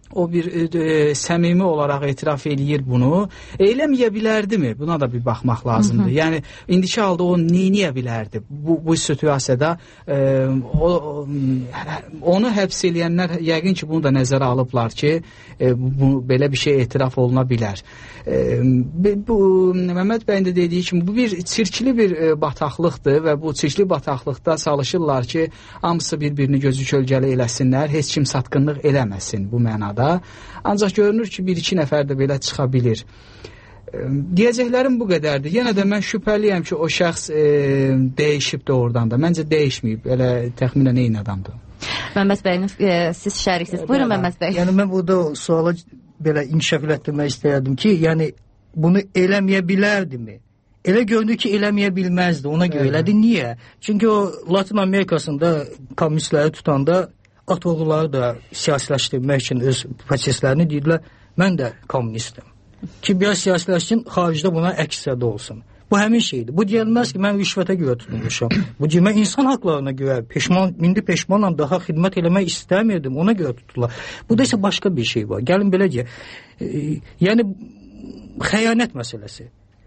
K: o bir e, səmimi olaraq etiraf eləyir bunu. Eləməyə bilərdimi? Buna da bir baxmaq lazımdır. Hı -hı. Yəni indiki halda o neyniyə bilərdi? Bu bu situasiyada e, o, o onu həbs eləyənlər yəqin ki, bunu da nəzərə alıblar ki, e, bu belə bir şey etiraf oluna bilər. E, bu Məmməd bəyin də dediyi kimi bu bir çirkli bir e, bataqlıqdır və bu çirkli bataqlıqda çalışırlar ki, hamısı bir-birini gözü kölgəli eləsinlər, heç kim satqınlıq eləməsin bu mənada. Ancaq görünür ki, bir-iki nəfər də belə çıxa bilir. E, deyəcəklərim bu qədərdir. Yenə də mən şübhəliyəm ki, o şəxs e, dəyişib doğrudan da. Məncə dəyişməyib. Elə təxminən eyni adamdır.
E: Məmməd bəy, e, siz şəriksiniz. Buyurun Məmməd bəy.
L: Yəni mən burada suala belə inkişaf etdirmək istəyərdim ki, yəni bunu eləməyə bilərdimi? Elə göründü ki, eləməyə bilməzdi. Ona görə elədi. Niyə? Çünki o Latin Amerikasında kommunistləri tutanda Atoğluları da siyasiləşdirmək üçün öz proseslərini deyirlər, mən də kommunistim. Ki, biraz siyasiləşsin, xaricdə buna əksədə olsun. Bu həmin şeydir. Bu deyilməz ki, mən rüşvətə görə tutulmuşam. Bu deyilmə insan haqlarına görə, peşman, indi peşmanla daha xidmət eləmək istəmirdim, ona görə tutulur. Bu da isə başqa bir şey var. Gəlin belə deyək, e, yəni xəyanət məsələsi.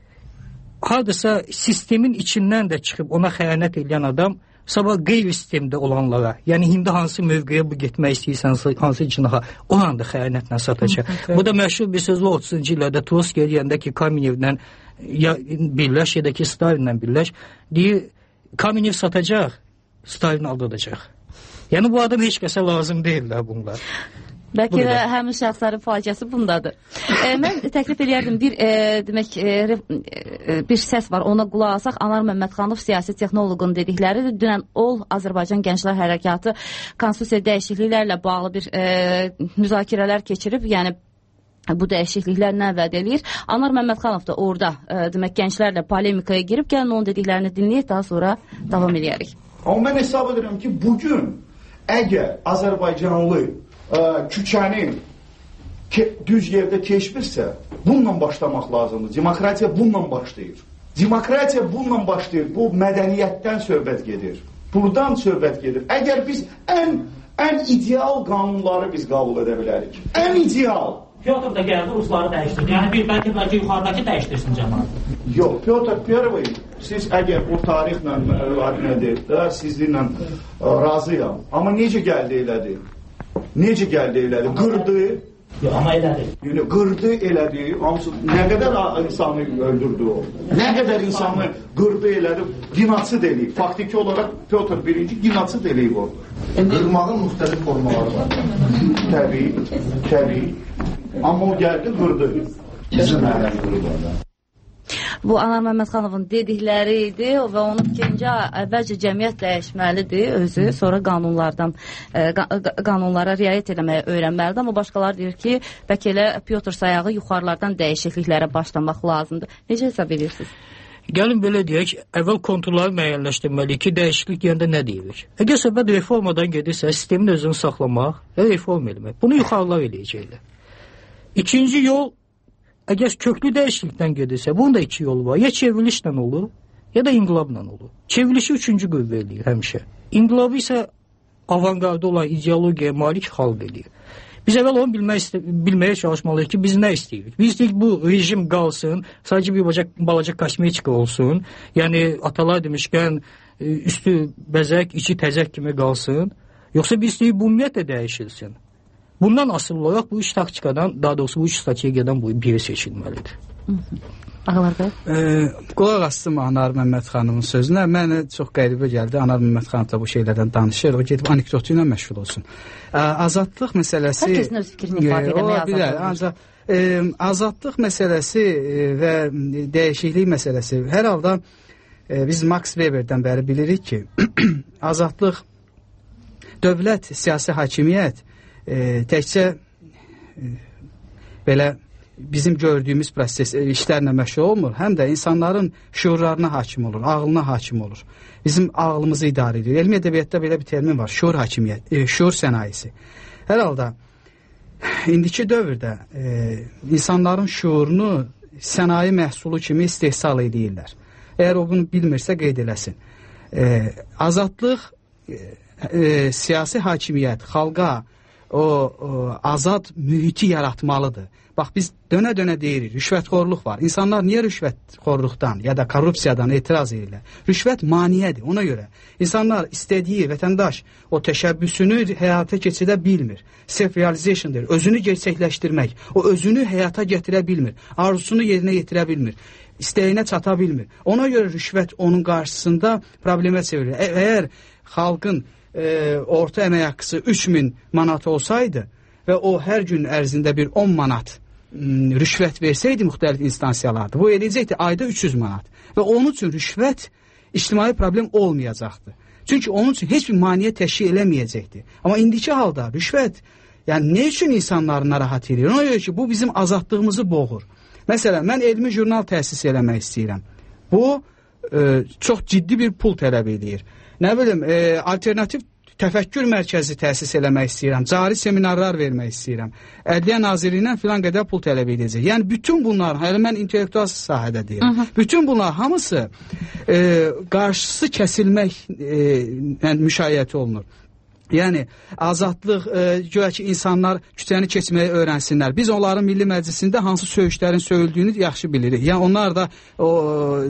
L: Hardasa sistemin içindən də çıxıb ona xəyanət edən adam sabah qeyri-sistemdə olanlara, yəni indi hansı mövqeyə bu getmək istəyirsən, hansı cinaha, olan da xəyanətlə satacaq. Bu da məşhur bir sözlə otuzuncu illərdə Trotsky deyəndə ki, Kamenevlə ya birləş, ya da ki, Stalinlə birləş, deyir, Kamenev satacaq, Stalin aldadacaq. Yəni bu adam heç kəsə lazım deyirlər bunlar.
E: Bəlkə də həmin şəxslərin faciəsi bundadır. E, mən təklif edərdim bir e, demək e, e, bir səs var, ona qulaq alsaq. Anar Məmmədxanov siyasi texnoloqun dedikləridir. Dünən Ol Azərbaycan Gənclər Hərəkatı konstitusiya dəyişikliklərlə bağlı bir e, müzakirələr keçirib. Yəni bu dəyişikliklər nə vəd eləyir? Anar Məmmədxanov da orada e, demək gənclərlə polemikaya girib. Gəlin onun dediklərini dinləyək, daha sonra davam edərik.
N: Amma mən hesab edirəm ki, bugün əgər Azərbaycanlı küçəni düz yerdə keçmirsə, bununla başlamaq lazımdır. Demokratiya bununla başlayır. Demokratiya bununla başlayır. Bu mədəniyyətdən söhbət gedir. Buradan söhbət gedir. Əgər biz ən, ən ideal qanunları biz qəbul edə bilərik. Ən ideal.
O: Pyotr da gəldi, Rusları dəyişdirdi. Yəni bir bəlkə bəlkə yuxarıdakı dəyişdirsin cəmaat.
N: Yox, Pyotr Pervoy, siz əgər bu tarixlə nədir, sizinlə razıyam. Amma necə gəldi elədi? Necə gəldi elədi? Qırdı.
O: Yox, amma elədi.
N: Yəni, qırdı elədi. Hamısı, nə qədər insanı öldürdü o? Nə qədər insanı qırdı elədi? Genotsid eləyib. Faktiki olaraq Pyotr birinci genotsid eləyib o. Qırmağın müxtəlif formaları var. Təbii, təbii. Amma o gəldi, qırdı. Kesin ələmi qırdı.
E: Bu Anar Məmmədxanovun dedikləri idi və onun fikrincə əvvəlcə cəmiyyət dəyişməlidir özü, sonra qanunlardan qanunlara riayət etməyə öyrənməlidir. Amma başqaları deyir ki, bəlkə elə Pyotr sayağı yuxarılardan dəyişikliklərə başlamaq lazımdır. Necə hesab edirsiniz?
L: Gəlin belə deyək, əvvəl konturları müəyyənləşdirməliyik ki, dəyişiklik deyəndə nə deyirik? Əgər söhbət reformadan gedirsə, sistemin özünü saxlamaq və reform etmək. Bunu yuxarılar eləyəcəklər. İkinci yol, əgər köklü dəyişiklikdən gedirsə, bunun da iki yolu var. Ya çevrilişlə olur, ya da inqilabla olur. Çevrilişi üçüncü qüvvə eləyir həmişə. İnqilabı isə avanqarda olan ideologiyaya malik xalq eləyir. Biz əvvəl onu bilmək, bilməyə çalışmalıyıq ki, biz nə istəyirik? Biz istəyirik bu rejim qalsın, sadəcə bir balaca, balaca kosmetika olsun, yəni atalar demişkən üstü bəzək, içi təzək kimi qalsın, yoxsa biz istəyirik bu ümumiyyətlə dəyişilsin. Bundan asılı olaraq bu üç taktikadan, daha doğrusu bu üç strategiyadan bu biri seçilməlidir.
E: Ağlar bəy?
K: Qulaq asdım Anar Məmmədxanımın sözünə. Mənə çox qəribə gəldi. Anar Məmmədxanov da bu şeylərdən danışır. O gedib anekdotu ilə məşğul olsun. Ə, azadlıq məsələsi...
E: Hər kəsin öz fikrini ifadə eləməyə azadlıq.
K: Ancaq ə, azadlıq məsələsi və dəyişiklik məsələsi hər halda ə, biz Max Weberdən bəri bilirik ki, azadlıq, dövlət, siyasi hakimiyyət E, təkcə e, belə bizim gördüyümüz proses e, işlərlə məşğul olmur, həm də insanların şuurlarına hakim olur, ağlına hakim olur. Bizim ağlımızı idarə edir. Elmi ədəbiyyatda belə bir termin var, şuur hakimiyyət, e, şuur sənayesi. Hər halda indiki dövrdə e, insanların şuurunu sənaye məhsulu kimi istehsal edirlər. Əgər o bunu bilmirsə qeyd eləsin. E, azadlıq, e, e, siyasi hakimiyyət, xalqa o, o azad mühiti yaratmalıdır. Bax, biz dönə-dönə deyirik, rüşvətxorluq var. İnsanlar niyə rüşvətxorluqdan ya da korrupsiyadan etiraz edirlər? Rüşvət maniyədir, ona görə. İnsanlar istədiyi vətəndaş o təşəbbüsünü həyata keçirə bilmir. Self-realization'dır, özünü gerçəkləşdirmək. O özünü həyata gətirə bilmir. Arzusunu yerinə yetirə bilmir. İstəyinə çata bilmir. Ona görə rüşvət onun qarşısında problemə çevirir. E əgər xalqın e, orta əmək haqqısı üç min manat olsaydı və o hər gün ərzində bir on manat m, rüşvət versəydi müxtəlif instansiyalarda, bu eləyəcəkdi ayda üç yüz manat. Və onun üçün rüşvət ictimai problem olmayacaqdı. Çünki onun üçün heç bir maniyə təşkil eləməyəcəkdi. Amma indiki halda rüşvət, yəni nə üçün insanları narahat edir? Ona görə ki, bu bizim azadlığımızı boğur. Məsələn, mən elmi jurnal təsis eləmək istəyirəm. Bu e, çox ciddi bir pul tələb edir. Nə bilim, e, alternativ təfəkkür mərkəzi təsis eləmək istəyirəm, cari seminarlar vermək istəyirəm, Ədliyyə Nazirliyindən filan qədər pul tələb edəcək. Yəni, bütün bunlar, hələ mən intellektual sahədə deyirəm, uh -huh. bütün bunlar hamısı e, qarşısı kəsilmək e, müşayiəti olunur. Yəni, azadlıq, e, görə ki, insanlar küçəni keçməyi öyrənsinlər. Biz onların Milli Məclisində hansı söyüşlərin söyüldüyünü yaxşı bilirik. Yəni, onlar da o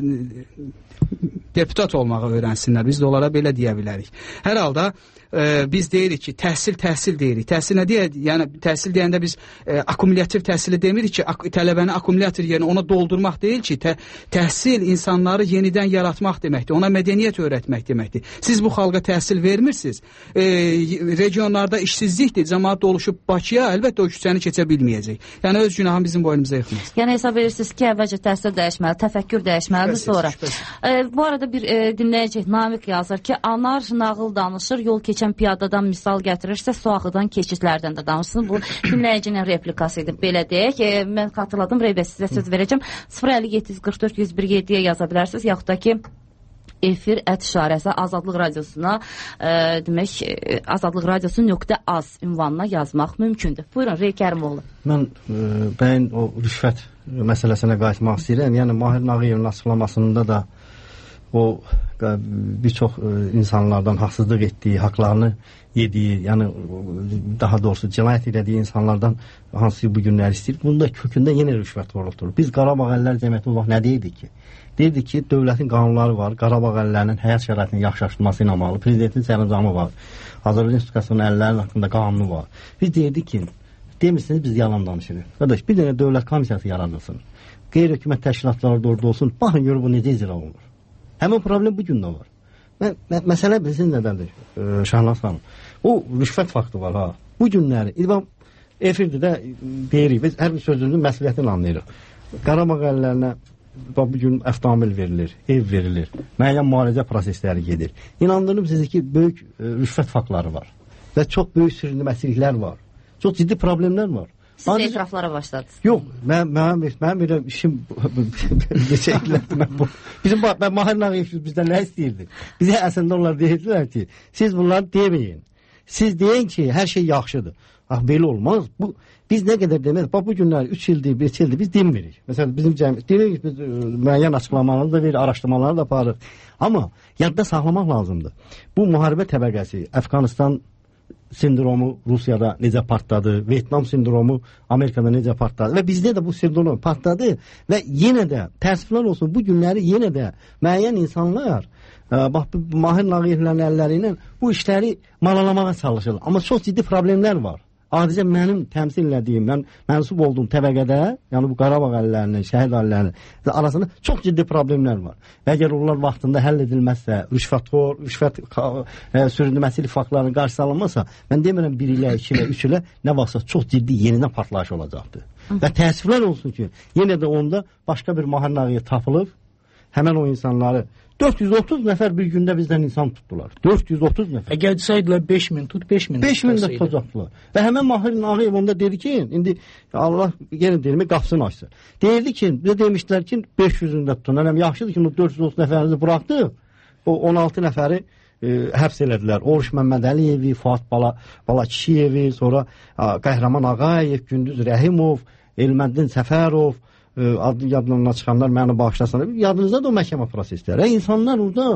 K: deputat olmağı öyrənsinlər. Biz də onlara belə deyə bilərik. Hər halda e, biz deyirik ki, təhsil, təhsil deyirik. Təhsil nə deyə? Yəni, təhsil deyəndə biz e, akumulyativ təhsili demirik ki, ak tələbəni akumulyator yerinə ona doldurmaq deyil ki, tə təhsil insanları yenidən yaratmaq deməkdir. Ona mədəniyyət öyrətmək deməkdir. Siz bu xalqa təhsil vermirsiniz. E, regionlarda işsizlikdir. Cəmaat doluşub Bakıya, əlbəttə o küçəni keçə bilməyəcək. Yəni, öz günahın bizim boynumuza yıxmaz.
E: Yəni, hesab verirsiniz ki, əvvəlcə təhsil dəyişməli, təfəkkür dəyişməlidir sonra. E, bu arada bir e, dinləyəcək Namiq yazır ki, anar nağıl danışır, yol keçən piyadadan misal gətirirsə, su axıdan keçidlərdən də danışsın. Bu dinləyicinin replikası idi. Belə deyək, e, mən xatırladım, Reybə sizə söz verəcəm. sıfır əlli yeddi yüz qırx dörd yüz bir yeddiyə yaza bilərsiniz, yaxud da ki, efir ət işarəsi Azadlıq Radiosuna e, demək, e, Azadlıq Radiosu nöqtə az ünvanına yazmaq mümkündür. Buyurun, Rey Kərimoğlu.
M: Mən e, bəyin o rüşvət məsələsinə qayıtmaq istəyirəm. Yəni, Mahir Nağıyevin açıqlamasında da o bir çox e, insanlardan haqsızlıq etdiyi, haqlarını yediyi, yəni daha doğrusu cinayət elədiyi insanlardan hansı bu günləri istəyir. Bunda kökündə yenə rüşvətxorluqdur. Biz Qarabağ Əllər Cəmiyyəti o vaxt nə deyirdik ki? Deyirdik ki, dövlətin qanunları var, Qarabağ əllərinin həyat şəraitinin yaxşılaşdırılması ilə bağlı, prezidentin sərəncamı var, Azərbaycan Respublikasının əllərinin haqqında qanunu var. Biz deyirdik ki, demirsiniz, biz yalan danışırıq. Qardaş, bir dənə dövlət komissiyası yaradılsın, qeyri-hökumət təşkilatları da orada olsun, baxın görür bu necə icra olunur. Həmin problem bu gün də var. Mə mə məsələ bizim nədəndir, e, Şahnaz xanım? O rüşvət faktı var ha. Bu günləri, İlvan efirdə də deyirik, biz hər bir sözünün məsuliyyətini anlayırıq. Qarabağ əllərinə bu gün avtomobil verilir, ev verilir, müəyyən müalicə prosesləri gedir. İnandırım sizi ki, böyük e, rüşvət faktları var və çox böyük sürünməçiliklər var. Çox ciddi problemlər var.
E: Siz Ancaq, etiraflara başladınız.
M: Yox, mən mən mən belə işim neçə illərdir mən bu. Bizim mən Mahir Nağıyev bizdən nə istəyirdi? Bizə əslində onlar deyirdilər ki, siz bunları deməyin. Siz deyin ki, hər şey yaxşıdır. Ah, belə olmaz. Bu biz nə qədər deməz, bax bu günlər üç ildir, beş ildir biz dinmirik. Məsələn, bizim cəmiyyət deyirik, biz müəyyən açıqlamaları da verir, araşdırmaları da aparırıq. Amma yadda saxlamaq lazımdır. Bu müharibə təbəqəsi, Əfqanistan sindromu Rusiyada necə partladı, Vietnam sindromu Amerikada necə partladı və bizdə də bu sindrom partladı və yenə də təəssüflər olsun, bu günləri yenə də müəyyən insanlar ə, bax, Mahir Nağıyevlərin əlləri ilə bu işləri malalamağa çalışır. Amma çox ciddi problemlər var. Adicə mənim təmsil elədiyim, mən mənsub olduğum təbəqədə, yəni bu Qarabağ əllərinin, şəhid əllərinin arasında çox ciddi problemlər var. Və əgər onlar vaxtında həll edilməzsə, rüşvətxor, rüşvət e, sürünməçilik faktlarının qarşısı alınmazsa, mən demirəm bir ilə, iki ilə, üç ilə nə vaxtsa çox ciddi yenidən partlayış olacaqdır. Və təəssüflər olsun ki, yenə də onda başqa bir Mahir Nağıyev tapılıb, həmən o insanları dörd yüz otuz nəfər bir gündə bizdən insan tutdular. dörd yüz otuz nəfər.
L: Əgər desəydilər beş min tut, beş min.
M: beş min də tutacaqdılar. Və həmən Mahir Nağıyev onda dedi ki, indi Allah yenə deyilmə qapısını açsın. Deyirdi ki, bizə demişdilər ki, beş yüzündə tutun. Hələm yaxşıdır ki, dörd yüz otuz nəfərinizi buraxdıq. O on altı nəfəri e, həbs elədilər. Oruç Məmmədəliyevi, Fuad Bala, Bala Kişiyevi, sonra a, Qəhrəman Ağayev, Gündüz Rəhimov, Elməddin Səfərov, adlı yadlarına çıxanlar məni bağışlasana. Yadınızda da o məhkəmə prosesləri. İnsanlar orada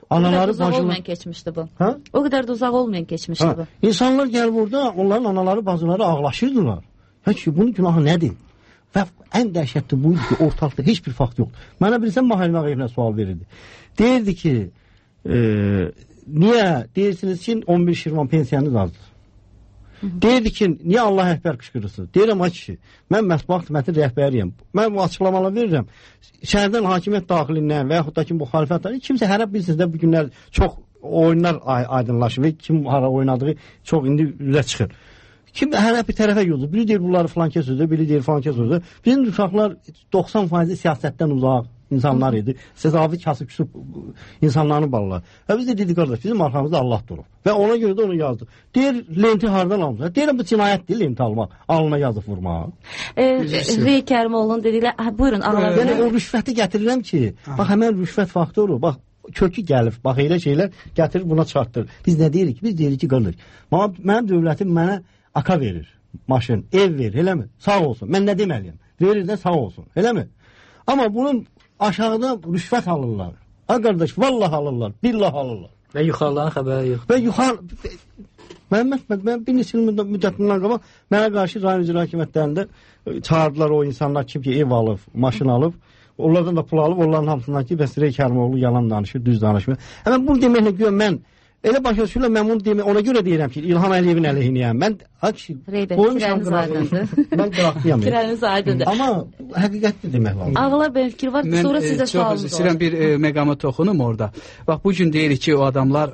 M: anaları
E: uzaq
M: bacıları...
E: olmayan keçmişdi bu.
M: Ha?
E: O qədər də uzaq olmayan keçmişdi
M: Ha.
E: bu.
M: İnsanlar gəlib orada, onların anaları, bacıları ağlaşırdılar. Heç ki, bunun günahı nədir? Və ən dəhşətli buydu ki, ortalıqda heç bir fakt yoxdur. Mənə bilirsən, Mahir Nağıyevlə sual verirdi. Deyirdi ki, e, niyə deyirsiniz ki, on bir Şirvan pensiyanız azdır? Deyirdi ki, niyə Allah əhbər qışqırırsınız? Deyirəm, ay kişi, mən mətbuat xidməti rəhbəriyəm. Mən bu açıqlamaları verirəm. Şəhərdən hakimiyyət daxilindən və yaxud da ki, müxalifətləri, kimsə hərə bilirsiniz də bu günlər çox oyunlar aydınlaşır və kim hara oynadığı çox indi üzə çıxır. Kim hərə bir tərəfə yoldur. Biri deyir bunları filan kəs sözü, biri deyir filan kəs sözü. Bizim uşaqlar doxsan faizi siyasətdən uzaq insanlar idi. Səzavi kasıb küsub insanların balalar. Və biz də dedik qardaş, bizim arxamızda Allah durur. Və ona görə də onu yazdıq. Deyir, lenti hardan almışlar? Deyirəm, bu cinayətdir, lenti almaq. Alına yazıb vurmaq.
E: E, Rey Kərimoğlu'nun dediklə, buyurun, ağlar.
M: Yəni, o rüşvəti gətirirəm ki, bax, həmən rüşvət faktoru, bax, kökü gəlib, bax, elə şeylər gətirir, buna çartdırır. Biz nə deyirik? Biz deyirik ki, qardaş, mənim dövlətim mənə aka verir, maşın, ev verir, eləmi? Sağ olsun. Mən nə deməliyim? Verir də sağ olsun, eləmi? Amma bunun aşağıda rüşvət alırlar. Ha qardaş, vallah alırlar, billah alırlar.
L: Və yuxarıların xəbəri yox.
M: Və yuxarı... Məhəmməd, mən bir neçə il müddətindən qabaq mənə qarşı rayon icra hakimiyyətlərində çağırdılar o insanlar kim ki ev alıb, maşın alıb, onlardan da pul alıb, onların hamısından ki, bəs Rey Kərimoğlu yalan danışır, düz danışmır. Həmən bunu deməklə güya mən elə başa düşürlər, mən bunu demək, ona görə deyirəm ki, İlham Əliyevin əleyhinəyəm. Mən, haqqı,
E: kirəniz aydındır.
M: Mən qıraqlıyam.
E: Kirəniz aydındır.
M: Amma həqiqətdir demək lazım.
E: Ağlar bəy fikir var,
K: mən,
E: sonra sizə sualımız olur.
K: Mən çox istəyirəm bir e, məqama toxunum orada. Bax, bugün deyirik ki, o adamlar...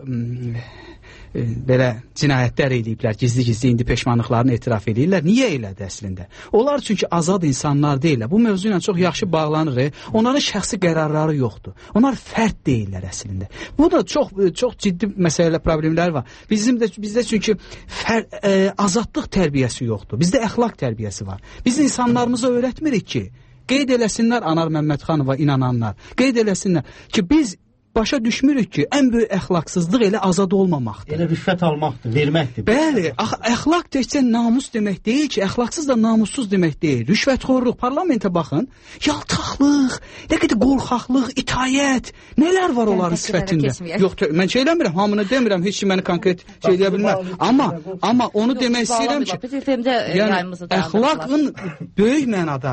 K: E, belə cinayətlər ediblər, gizli-gizli indi peşmanlıqlarını etiraf edirlər. Niyə elədi əslində? Onlar çünki azad insanlar deyirlər. Bu mövzu ilə çox yaxşı bağlanır. Onların şəxsi qərarları yoxdur. Onlar fərd deyirlər əslində. Bu da çox çox ciddi məsələlər, problemlər var. Bizim də bizdə çünki fər, e, azadlıq tərbiyəsi yoxdur. Bizdə əxlaq tərbiyəsi var. Biz insanlarımıza öyrətmirik ki, qeyd eləsinlər Anar Məmmədxanova inananlar. Qeyd eləsinlər ki, biz başa düşmürük ki, ən böyük əxlaqsızlıq elə azad olmamaqdır.
M: Elə rüşvət almaqdır, verməkdir.
K: Bəli, əxlaq təkcə namus demək deyil ki, əxlaqsız da namussuz demək deyil. Rüşvətxorluq, parlamentə baxın, yaltaqlıq, nə qədər qorxaqlıq, itayət, nələr var onların sifətində. Yox, mən şey eləmirəm, hamını demirəm, heç kim məni konkret şey eləyə bilmər. Amma, amma onu demək istəyirəm ki, yəni, əxlaqın böyük mənada,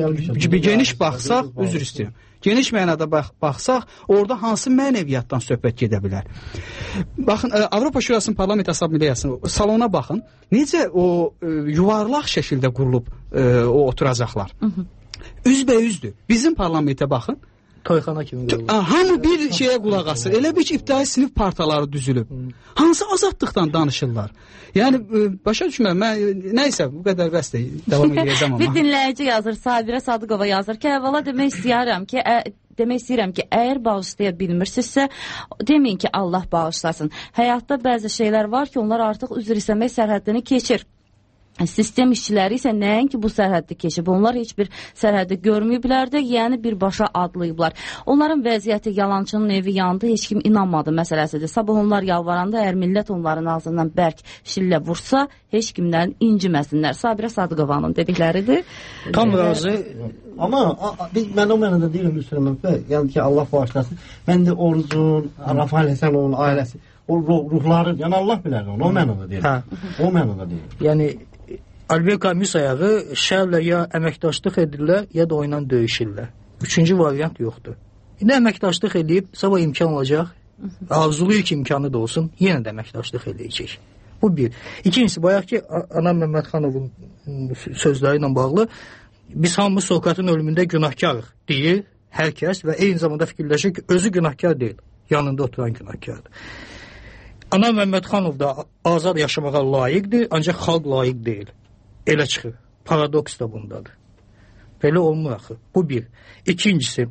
K: geniş baxsaq, üzr istəyirəm. Geniş mənada bax, baxsaq, orada hansı mənəviyyatdan söhbət gedə bilər? Baxın, Avropa Şurasının Parlament Assambleyasının salona baxın, necə o e, yuvarlaq şəkildə qurulub e, o oturacaqlar. Üzbəüzdür. Bizim parlamentə baxın.
L: Toyxana kimi qurulub.
K: Hamı bir şeyə qulaq asır. Elə bir ki, ibtidai sinif partiyaları düzülüb. Hansı azadlıqdan danışırlar? Yəni, başa düşməm, mən nəysə, bu qədər bəs deyil, davam edəcəm amma.
E: Bir dinləyici yazır, Sabirə Sadıqova yazır ki, əvvəla demək istəyirəm ki, ə, demək istəyirəm ki, əgər bağışlaya bilmirsinizsə, deməyin ki, Allah bağışlasın. Həyatda bəzi şeylər var ki, onlar artıq üzr istəmək sərhəddini keçir. Sistem işçiləri isə nəinki bu sərhəddi keçib, onlar heç bir sərhəddi görməyiblər də, yəni birbaşa adlayıblar. Onların vəziyyəti, yalançının evi yandı, heç kim inanmadı məsələsidir. Sabah onlar yalvaranda, əgər millət onların ağzından bərk şillə vursa, heç kimdən inciməsinlər. Sabirə Sadıqovanın dedikləridir.
L: Tam razı.
M: Amma biz, mən o mənada deyirəm, Müslüman, yəni ki, Allah bağışlasın. Mən də Orucun, Rafael Həsənovun ailəsi, o ruhları, yəni Allah bilər onu, o mənada deyirəm. O mənada deyirəm.
L: Yəni, Albert Camus ayağı şərlə ya əməkdaşlıq edirlər, ya da oyla döyüşürlər. Üçüncü variant yoxdur. İndi əməkdaşlıq edib, sabah imkan olacaq, arzuluyur ki, imkanı da olsun, yenə də əməkdaşlıq edəcək. Bu bir. İkincisi, bayaq ki, Anar Məmmədxanovun sözləri ilə bağlı, biz hamımız Sokratın ölümündə günahkarıq, deyir hər kəs və eyni zamanda fikirləşir ki, özü günahkar deyil, yanında oturan günahkardır. Anar Məmmədxanov da azad yaşamağa layiqdir, ancaq xalq layiq deyil. Elə çıxır. Paradoks da bundadır. Belə olmur axı. Bu bir. İkincisi,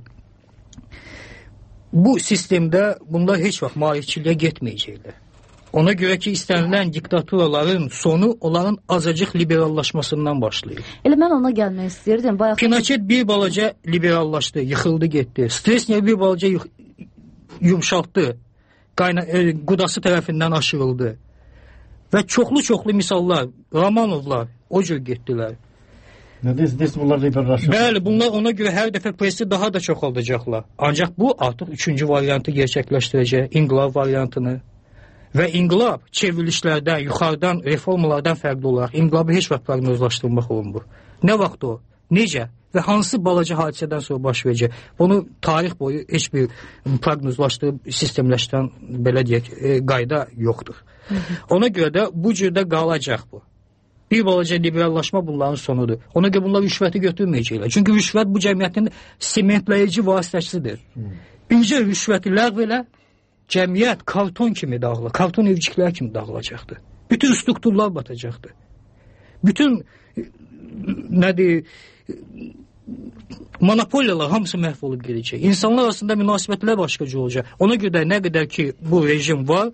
L: bu sistemdə bunlar heç vaxt malikçiliyə getməyəcəklər. Ona görə ki, istənilən diktaturaların sonu onların azacıq liberallaşmasından başlayır.
E: Elə mən ona gəlmək istəyirdim. Bayaq...
L: Pinochet bir balaca liberallaşdı, yıxıldı, getdi. Stresner bir balaca yumşaltdı, qayna, e, qudası tərəfindən aşırıldı. Və çoxlu-çoxlu misallar, Romanovlar o cür getdilər.
M: Nə deyirsiz, bunlar liberallaşır?
L: Bəli, bunlar ona görə hər dəfə presi daha da çoxaldacaqlar. Ancaq bu artıq üçüncü variantı gerçəkləşdirəcək, inqilab variantını. Və inqilab çevrilişlərdən, yuxarıdan, reformalardan fərqli olaraq inqilabı heç vaxt proqnozlaşdırmaq olunmur. Nə vaxt o? Necə? Və hansı balaca hadisədən sonra baş verəcək? Bunu tarix boyu heç bir proqnozlaşdırıb, sistemləşdirən, belə deyək, e, qayda yoxdur. Hı -hı. Ona görə də bu cürdə qalacaq bu. Bir balaca liberallaşma bunların sonudur. Ona görə bunlar rüşvəti götürməyəcəklər. Çünki rüşvət bu cəmiyyətin sementləyici vasitəsidir. Bircə rüşvəti ləğv elə, cəmiyyət karton kimi dağılır, karton evciklər kimi dağılacaqdır. Bütün strukturlar batacaqdır. Bütün nədir, monopoliyalar hamısı məhv olub gedəcək. İnsanlar arasında münasibətlər başqaca olacaq. Ona görə də nə qədər ki bu rejim var,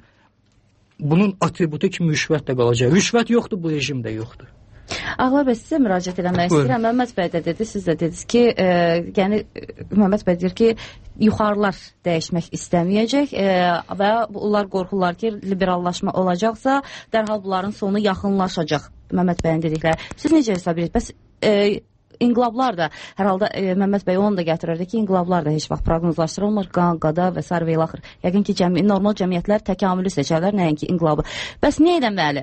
L: bunun atributu kimi rüşvət də qalacaq. Rüşvət yoxdur, bu rejim də yoxdur.
E: Ağlar bəy, sizə müraciət eləmək istəyirəm. Məhəmməd bəy də dedi, siz də dediniz ki, e, yəni Məhəmməd bəy deyir ki, yuxarılar dəyişmək istəməyəcək e, və onlar qorxurlar ki, liberallaşma olacaqsa, dərhal bunların sonu yaxınlaşacaq. Məhəmməd bəyin dedikləri. Siz necə hesab edirsiniz? Bəs e, inqilablar da, hər halda e, Məhəmməd bəy onu da gətirirdi ki, inqilablar da heç vaxt proqnozlaşdırılmır, qan, qada və sair və ilaxır. Yəqin ki, cəmi, normal cəmiyyətlər təkamülü seçərlər, nəinki inqilabı. Bəs niyə edəməli?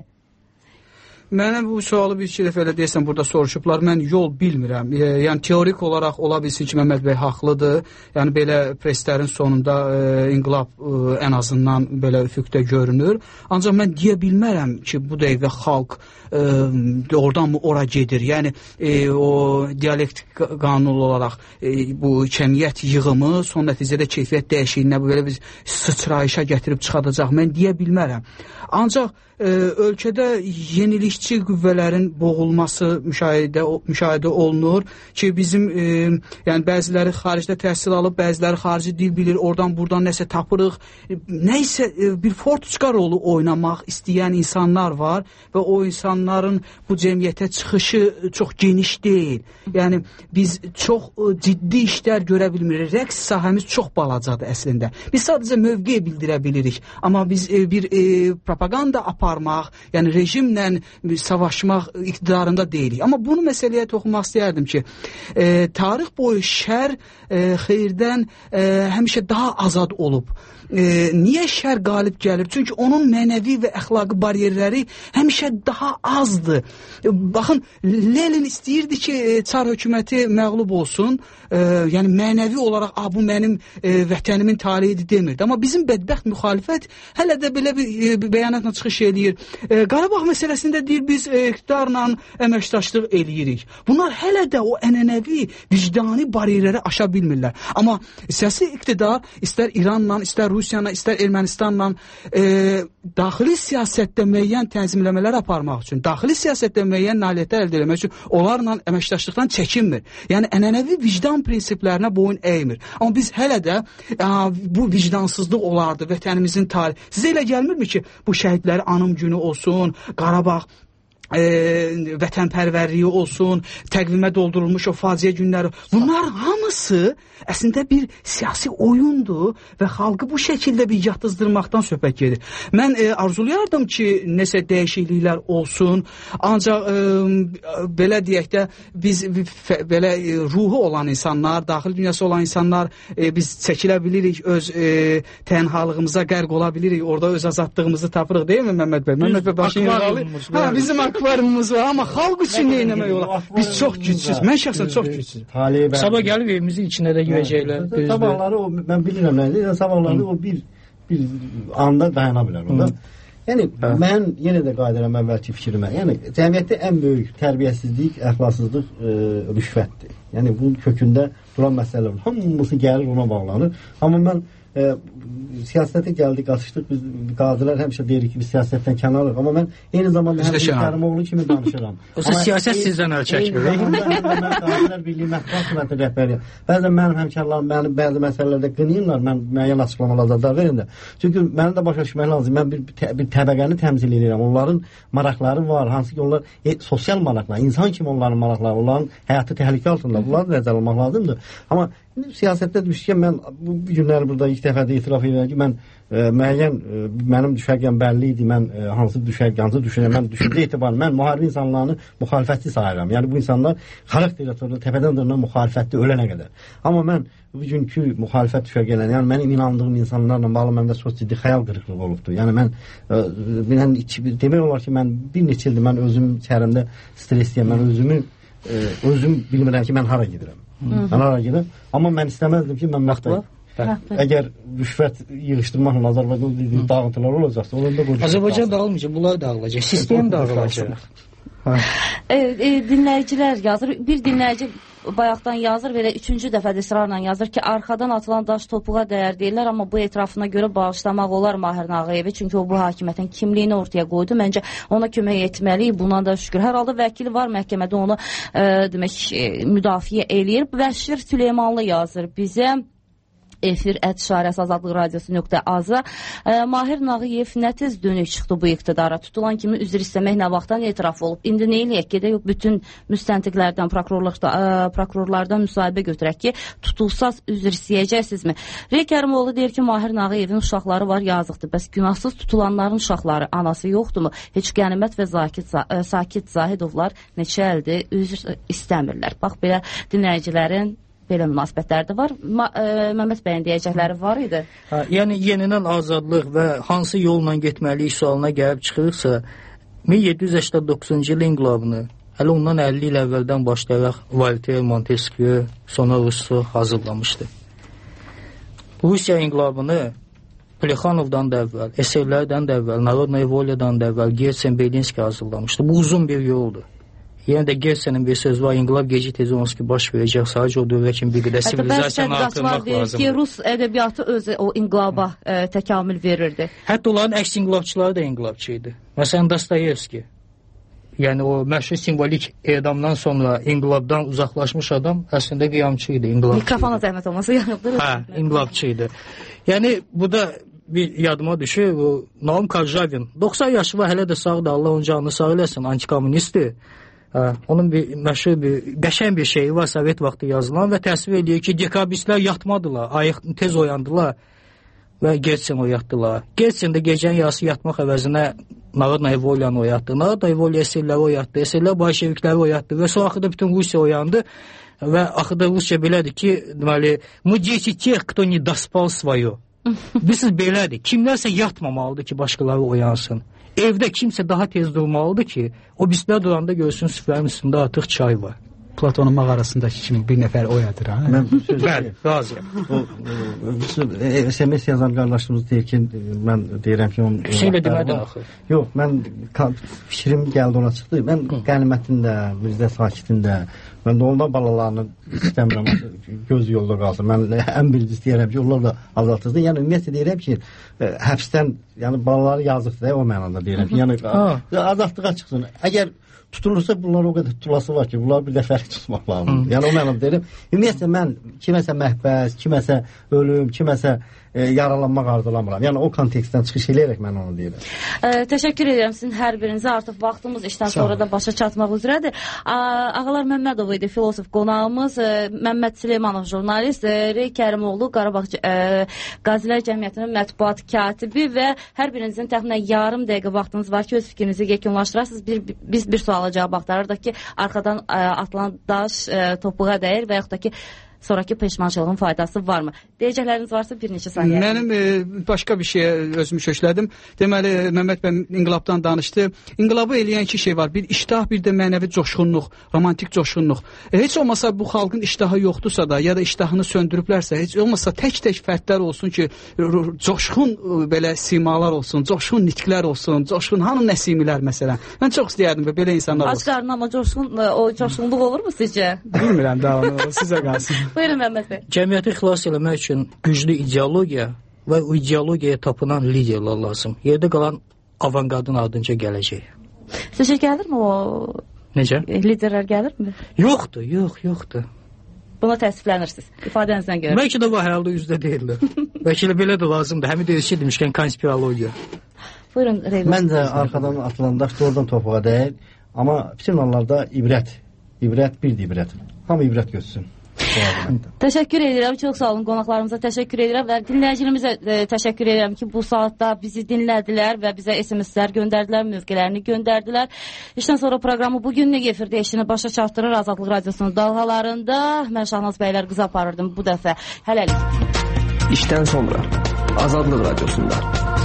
K: Mənə bu sualı bir iki dəfə elə deyəsən burada soruşublar. Mən yol bilmirəm. E, yəni teorik olaraq ola bilsin ki, Məhəmməd bəy haqlıdır. Yəni belə preslərin sonunda e, inqilab e, ən azından belə üfüqdə görünür. Ancaq mən deyə bilmərəm ki, bu dəqiqə xalq e, oradan mı ora gedir. Yəni e, o dialektik qanun olaraq e, bu cəmiyyət yığımı son nəticədə keyfiyyət dəyişikliyinə belə bir sıçrayışa gətirib çıxadacaq. Mən deyə bilmərəm. Ancaq e, ölkədə yenilikçi qüvvələrin boğulması müşahidə müşahidə olunur ki, bizim e, yəni bəziləri xaricdə təhsil alıb, bəziləri xarici dil bilir, oradan buradan nəsə tapırıq. E, nəysə e, bir fortuçka rolu oynamaq istəyən insanlar var və o insanların bu cəmiyyətə çıxışı çox geniş deyil. Yəni biz çox e, ciddi işlər görə bilmirik. Rəqs sahəmiz çox balacadır əslində. Biz sadəcə mövqe bildirə bilirik, amma biz e, bir e, propaganda aparmaq, yəni rejimlə savaşmaq iqtidarında deyilik. Amma bunu məsələyə toxunmaq istəyərdim ki, e, tarix boyu şər e, xeyirdən e, həmişə daha azad olub. E, niyə şər qalib gəlir? Çünki onun mənəvi və əxlaqi bariyerləri həmişə daha azdır. E, baxın, Lenin istəyirdi ki, e, çar hökuməti məğlub olsun. E, yəni mənəvi olaraq, a, bu mənim e, vətənimin taleyidir demirdi. Amma bizim bədbəxt müxalifət hələ də belə bir e, bəyanatla çıxış eləyir. E, Qarabağ məsələsində deyir, biz e, iqtidarla əməkdaşlıq eləyirik. Bunlar hələ də o ənənəvi, vicdani bariyerləri aşa bilmirlər. Amma siyasi iqtidar istər İranla, istər Rusiyanla, istər Ermənistanla e, daxili siyasətdə müəyyən tənzimləmələr aparmaq üçün, daxili siyasətdə müəyyən nailiyyətlər əldə etmək üçün onlarla əməkdaşlıqdan çəkinmir. Yəni ənənəvi vicdan prinsiplərinə boyun əymir. Amma biz hələ də a, bu vicdansızlıq olardı vətənimizin tarihi. Sizə elə gəlmirmi ki, bu şəhidləri anım günü olsun, Qarabağ E, vətənpərvərliyi olsun, təqvimə doldurulmuş o faciə günləri, bunlar hamısı əslində bir siyasi oyundur və xalqı bu şəkildə bir yatızdırmaqdan söhbət gedir. Mən e, arzulayardım ki, nəsə dəyişikliklər olsun, ancaq e, belə deyək də biz f, belə e, ruhu olan insanlar, daxili dünyası olan insanlar e, biz çəkilə bilirik, öz e, tənhalığımıza qərq ola bilirik, orada öz azadlığımızı tapırıq, deyil mi Məhəmməd bəy? Məhəmməd bəy başını yaralı. Ha, bizim akvaryumumuz var, amma xalq üçün nə etmək olar? Biz çox gücsüz. Mən şəxsən çox gücsüz.
L: Sabah gəlib evimizin içinə də girəcəklər.
M: Sabahları o, mən bilirəm nə deyir, sabahları o bir bir anda dayana bilər orada. Yəni mən yenə də qayıdıram əvvəlki fikrimə. Yəni cəmiyyətdə ən böyük tərbiyəsizlik, əxlaqsızlıq e, rüşvətdir. Yəni bu kökündə duran məsələlər hamısı gəlir ona bağlanır. Amma mən e, siyasətə gəldik, qaçışdıq, biz qazilər həmişə deyirik ki, biz siyasətdən kənarıq, amma mən eyni zamanda həm Kərimoğlu kimi danışıram.
L: Olsa siyasət sizdən əl çəkmir.
M: Mən Qazilər Birliyi Mətbuat Xidməti rəhbəriyəm. Bəzən mənim həmkarlarım məni bəzi məsələlərdə qınayırlar, mən müəyyən açıqlamalar da verim də. Çünki məni də başa düşmək lazım, mən bir, bir təbəqəni təmsil edirəm. Onların maraqları var, hansı ki onlar e, sosial maraqlar, insan kimi onların maraqları, onların həyatı təhlükə altında. Bunları nəzərə almaq lazımdır. Amma siyasətdə düşkən mən bu günləri burada ilk dəfə də etiraf edirəm ki, mən e, müəyyən e, mənim düşərgəm bəlli idi. Mən e, hansı düşərgə, hansı düşünürəm, mən düşüncə etibarı mən müharibə insanlarını müxalifətçi sayıram. Yəni bu insanlar xarakterli təpədən dırnağa müxalifətdə ölənə qədər. Amma mən bugünkü müxalifət düşərgələri, yəni mənim inandığım insanlarla bağlı məndə çox ciddi xəyal qırıqlığı olubdu. Yəni mən e, mən demək olar ki, mən bir neçə ildir mən özüm içərimdə stresliyəm. Mən özümü e, özüm bilmirəm ki, mən hara gedirəm. Mən hara gedirəm. Amma mən istəməzdim ki, mən məxtayım. Əgər rüşvət yığışdırmaqla Azərbaycan dağıntılar olacaqsa, onda bu
L: Azərbaycan dağılmayacaq, bunlar dağılacaq, sistem dağılacaq.
E: E, e, dinləyicilər yazır. Bir dinləyici bayaqdan yazır və üçüncü dəfədə israrla yazır ki, arxadan atılan daş topuğa dəyər deyirlər, amma bu etrafına görə bağışlamaq olar Mahir Nağıyevi, çünki o bu hakimiyyətin kimliyini ortaya qoydu. Məncə ona kömək etməliyik, buna da şükür. Hər halda vəkili var məhkəmədə, onu e, demək e, müdafiə eləyir. Bəşir Süleymanlı yazır bizə. Efir ət şarəsi azadlıq radiosu nöqtə az-a e, Mahir Nağıyev nə tez dönük çıxdı bu iqtidara, tutulan kimi üzr istəmək nə vaxtdan etiraf olub. İndi nə eləyək, gedək bütün müstəntiqlərdən, prokurorlardan, prokurorlardan müsahibə götürək ki, tutulsaz üzr istəyəcəksinizmi? Rey Kərimoğlu deyir ki, Mahir Nağıyevin uşaqları var, yazıqdır. Bəs günahsız tutulanların uşaqları, anası yoxdurmu? Heç Qənimət və Zakit, Sakit Zahidovlar neçə əldir, üzr istəmirlər. Bax, belə dinləyicilərin belə münasibətlər də var. Ma ə, Məmməd bəyin deyəcəkləri var idi.
L: Ha, yəni yenidən azadlıq və hansı yolla getməliyik sualına gəlib çıxırsa, min yeddi yüz səksən doqquzuncu il inqilabını hələ ondan əlli il əvvəldən başlayaraq Voltaire, Montesquieu, sonra Rousseau hazırlamışdı. Rusiya inqilabını Plexanovdan da əvvəl, eserlərdən də əvvəl, Narodnaya Volyadan da əvvəl Gertsen, Belinsky hazırlamışdı. Bu uzun bir yoldur. Yəni də Gertsenin bir söz var, inqilab gecə tez onsuz ki baş verəcək, sadəcə o dövrə kimi bir qədər sivilizasiyanı artırmaq lazımdır.
E: Ki, Rus ədəbiyyatı özü o inqilaba ə, təkamül verirdi.
L: Hətta onların əks inqilabçıları da inqilabçı idi. Məsələn, Dostoyevski, yəni o məşhur simvolik edamdan sonra inqilabdan uzaqlaşmış adam əslində qiyamçı idi, inqilabçı.
E: Mikrofona zəhmət olmasa yanıqdır.
L: Hə, inqilabçı idi. Yəni bu da bir yadıma düşür, o Naum Karjavin, doxsan yaşı var, hələ də sağdır, Allah onun canını sağ eləsin, antikommunistdir. Hə, onun bir məşhur bir qəşəng bir şeyi var, Sovet vaxtı yazılan və təsvir edir ki, dekabristlər yatmadılar, ayıq tez oyandılar və Gertsen oyatdılar. Gertsen də gecənin yarısı yatmaq əvəzinə Narodnaya Volyanı oyatdı. Narodnaya Volya eserləri oyatdı, eserlər bolşevikləri oyatdı və sonra axırda bütün Rusiya oyandı və axırda Rusiya belədir ki, deməli, мы дети тех, кто не доспал свое. Bilirsiniz, belədir. Kimlərsə yatmamalıdır ki, başqaları oyansın. Evdə kimsə daha tez durmalıdır ki, o bizlər duranda görsün süfrənin üstündə artıq çay var.
K: Platonun mağarasındakı kimi bir nəfər oyadır, ha?
M: Mən bu sözü...
L: Bəli, razıyam.
M: O, S M S yazan qardaşımız deyir ki, mən deyirəm ki, onun...
L: Hüseyin də demədin axı.
M: Yox, mən fikrim gəldi ona çıxdı. Mən Qənimətin də, Mirzə Sakitin də, mən də onlar balalarını istəmirəm, göz yolda qalsın. Mən ən birinci istəyirəm ki, onlar da azaltılsın. Yəni, ümumiyyətlə deyirəm ki, həbsdən, yəni balaları yazıqdır, o mənada deyirəm ki, yəni azadlığa çıxsın. Əgər tutulursa bunlar o qədər tutulası var ki, bunlar bir dəfəlik tutmaq lazımdır. Yəni o mənada deyirəm. Ümumiyyətlə mən kiməsə məhbəs, kiməsə ölüm, kiməsə e, yaralanmaq arzulamıram. Yəni o kontekstdən çıxış eləyərək mən onu deyirəm.
E: E, təşəkkür edirəm sizin hər birinizə. Artıq vaxtımız işdən sonra da başa çatmaq üzrədir. Ağalar Məmmədov idi filosof qonağımız, e, Məmməd Süleymanov jurnalist, e, Rey Kərimoğlu Qarabağ e, Qazilər Cəmiyyətinin mətbuat katibi və hər birinizin təxminən yarım dəqiqə vaxtınız var ki, öz fikrinizi yekunlaşdırasınız. Bir, biz bir suala cavab axtarırdıq ki, arxadan ə, atılan daş ə, topuğa dəyir və yaxud da ki, sonraki peşmançılığın faydası varmı? Deyəcəkləriniz varsa bir neçə saniyə.
K: Mənim e, başqa bir şeyə özümü köklədim. Deməli, Məmməd bəy inqilabdan danışdı. İnqilabı eləyən iki şey var. Bir iştah, bir də mənəvi coşğunluq, romantik coşğunluq. E, heç olmasa bu xalqın iştahı yoxdursa da, ya da iştahını söndürüblərsə, heç olmasa tək-tək fərdlər olsun ki, coşğun belə simalar olsun, coşğun nitqlər olsun, coşğun hanı nəsimilər məsələn. Mən çox istəyərdim belə insanlar olsun.
E: Aç qarnına amma coşğun, o coşğunluq olur mu sizcə?
K: Bilmirəm daha onu, sizə qalsın.
E: Buyurun Məmməd bəy.
L: Cəmiyyəti xilas eləmək üçün güclü ideologiya və o ideologiyaya tapınan liderlər lazım. Yerdə qalan avangardın ardınca gələcək.
E: Sizcə gəlirmi o?
L: Necə?
E: Liderlər gəlirmi?
L: Yoxdur, yox, yoxdur.
E: Buna təəssüflənirsiniz, ifadənizdən görə.
L: Bəlkə də var, həldə üzdə deyildir. Bəlkə də belə də lazımdır. Həmin deyilşi demişkən konspirologiya.
E: Buyurun, Reyman.
M: Məncə arxadan atılan daş doğrudan topuğa dəyir. Amma bütün hallarda ibrət. İbrət bir ibrət. Hamı ibrət görsün.
E: Təşəkkür edirəm, çox sağ olun qonaqlarımıza təşəkkür edirəm və dinləyicilərimizə e, təşəkkür edirəm ki, bu saatda bizi dinlədilər və bizə S M S-lər göndərdilər, mövqələrini göndərdilər. İşdən sonra proqramı bugün efirdə eşini başa çatdırır Azadlıq Radiosunun dalğalarında. Mən Şahnaz bəylər qıza aparırdım bu dəfə. Hələlik.
D: İşdən sonra Azadlıq Radiosunda.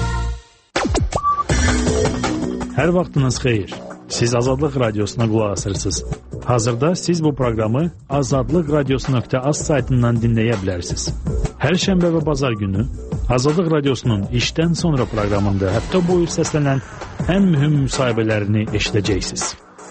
C: Hər vaxtınız xeyir. Siz Azadlıq Radiosuna qulaq asırsınız. Hazırda siz bu proqramı azadlıq radiosu nöqtə az saytından dinləyə bilərsiniz. Hər şənbə və bazar günü Azadlıq Radiosunun işdən sonra proqramında hətta buyur səslənən ən mühüm müsahibələrini eşidəcəksiniz.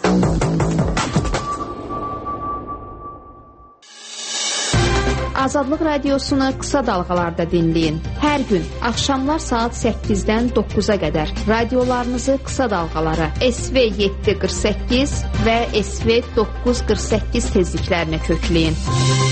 B: Azadlıq Radiosunu qısa dalğalarda dinləyin. Hər gün axşamlar saat səkkizdən doqquza qədər radiolarınızı qısa dalğalara S V yeddi qırx səkkiz və S V doqquz qırx səkkiz tezliklərinə kökləyin.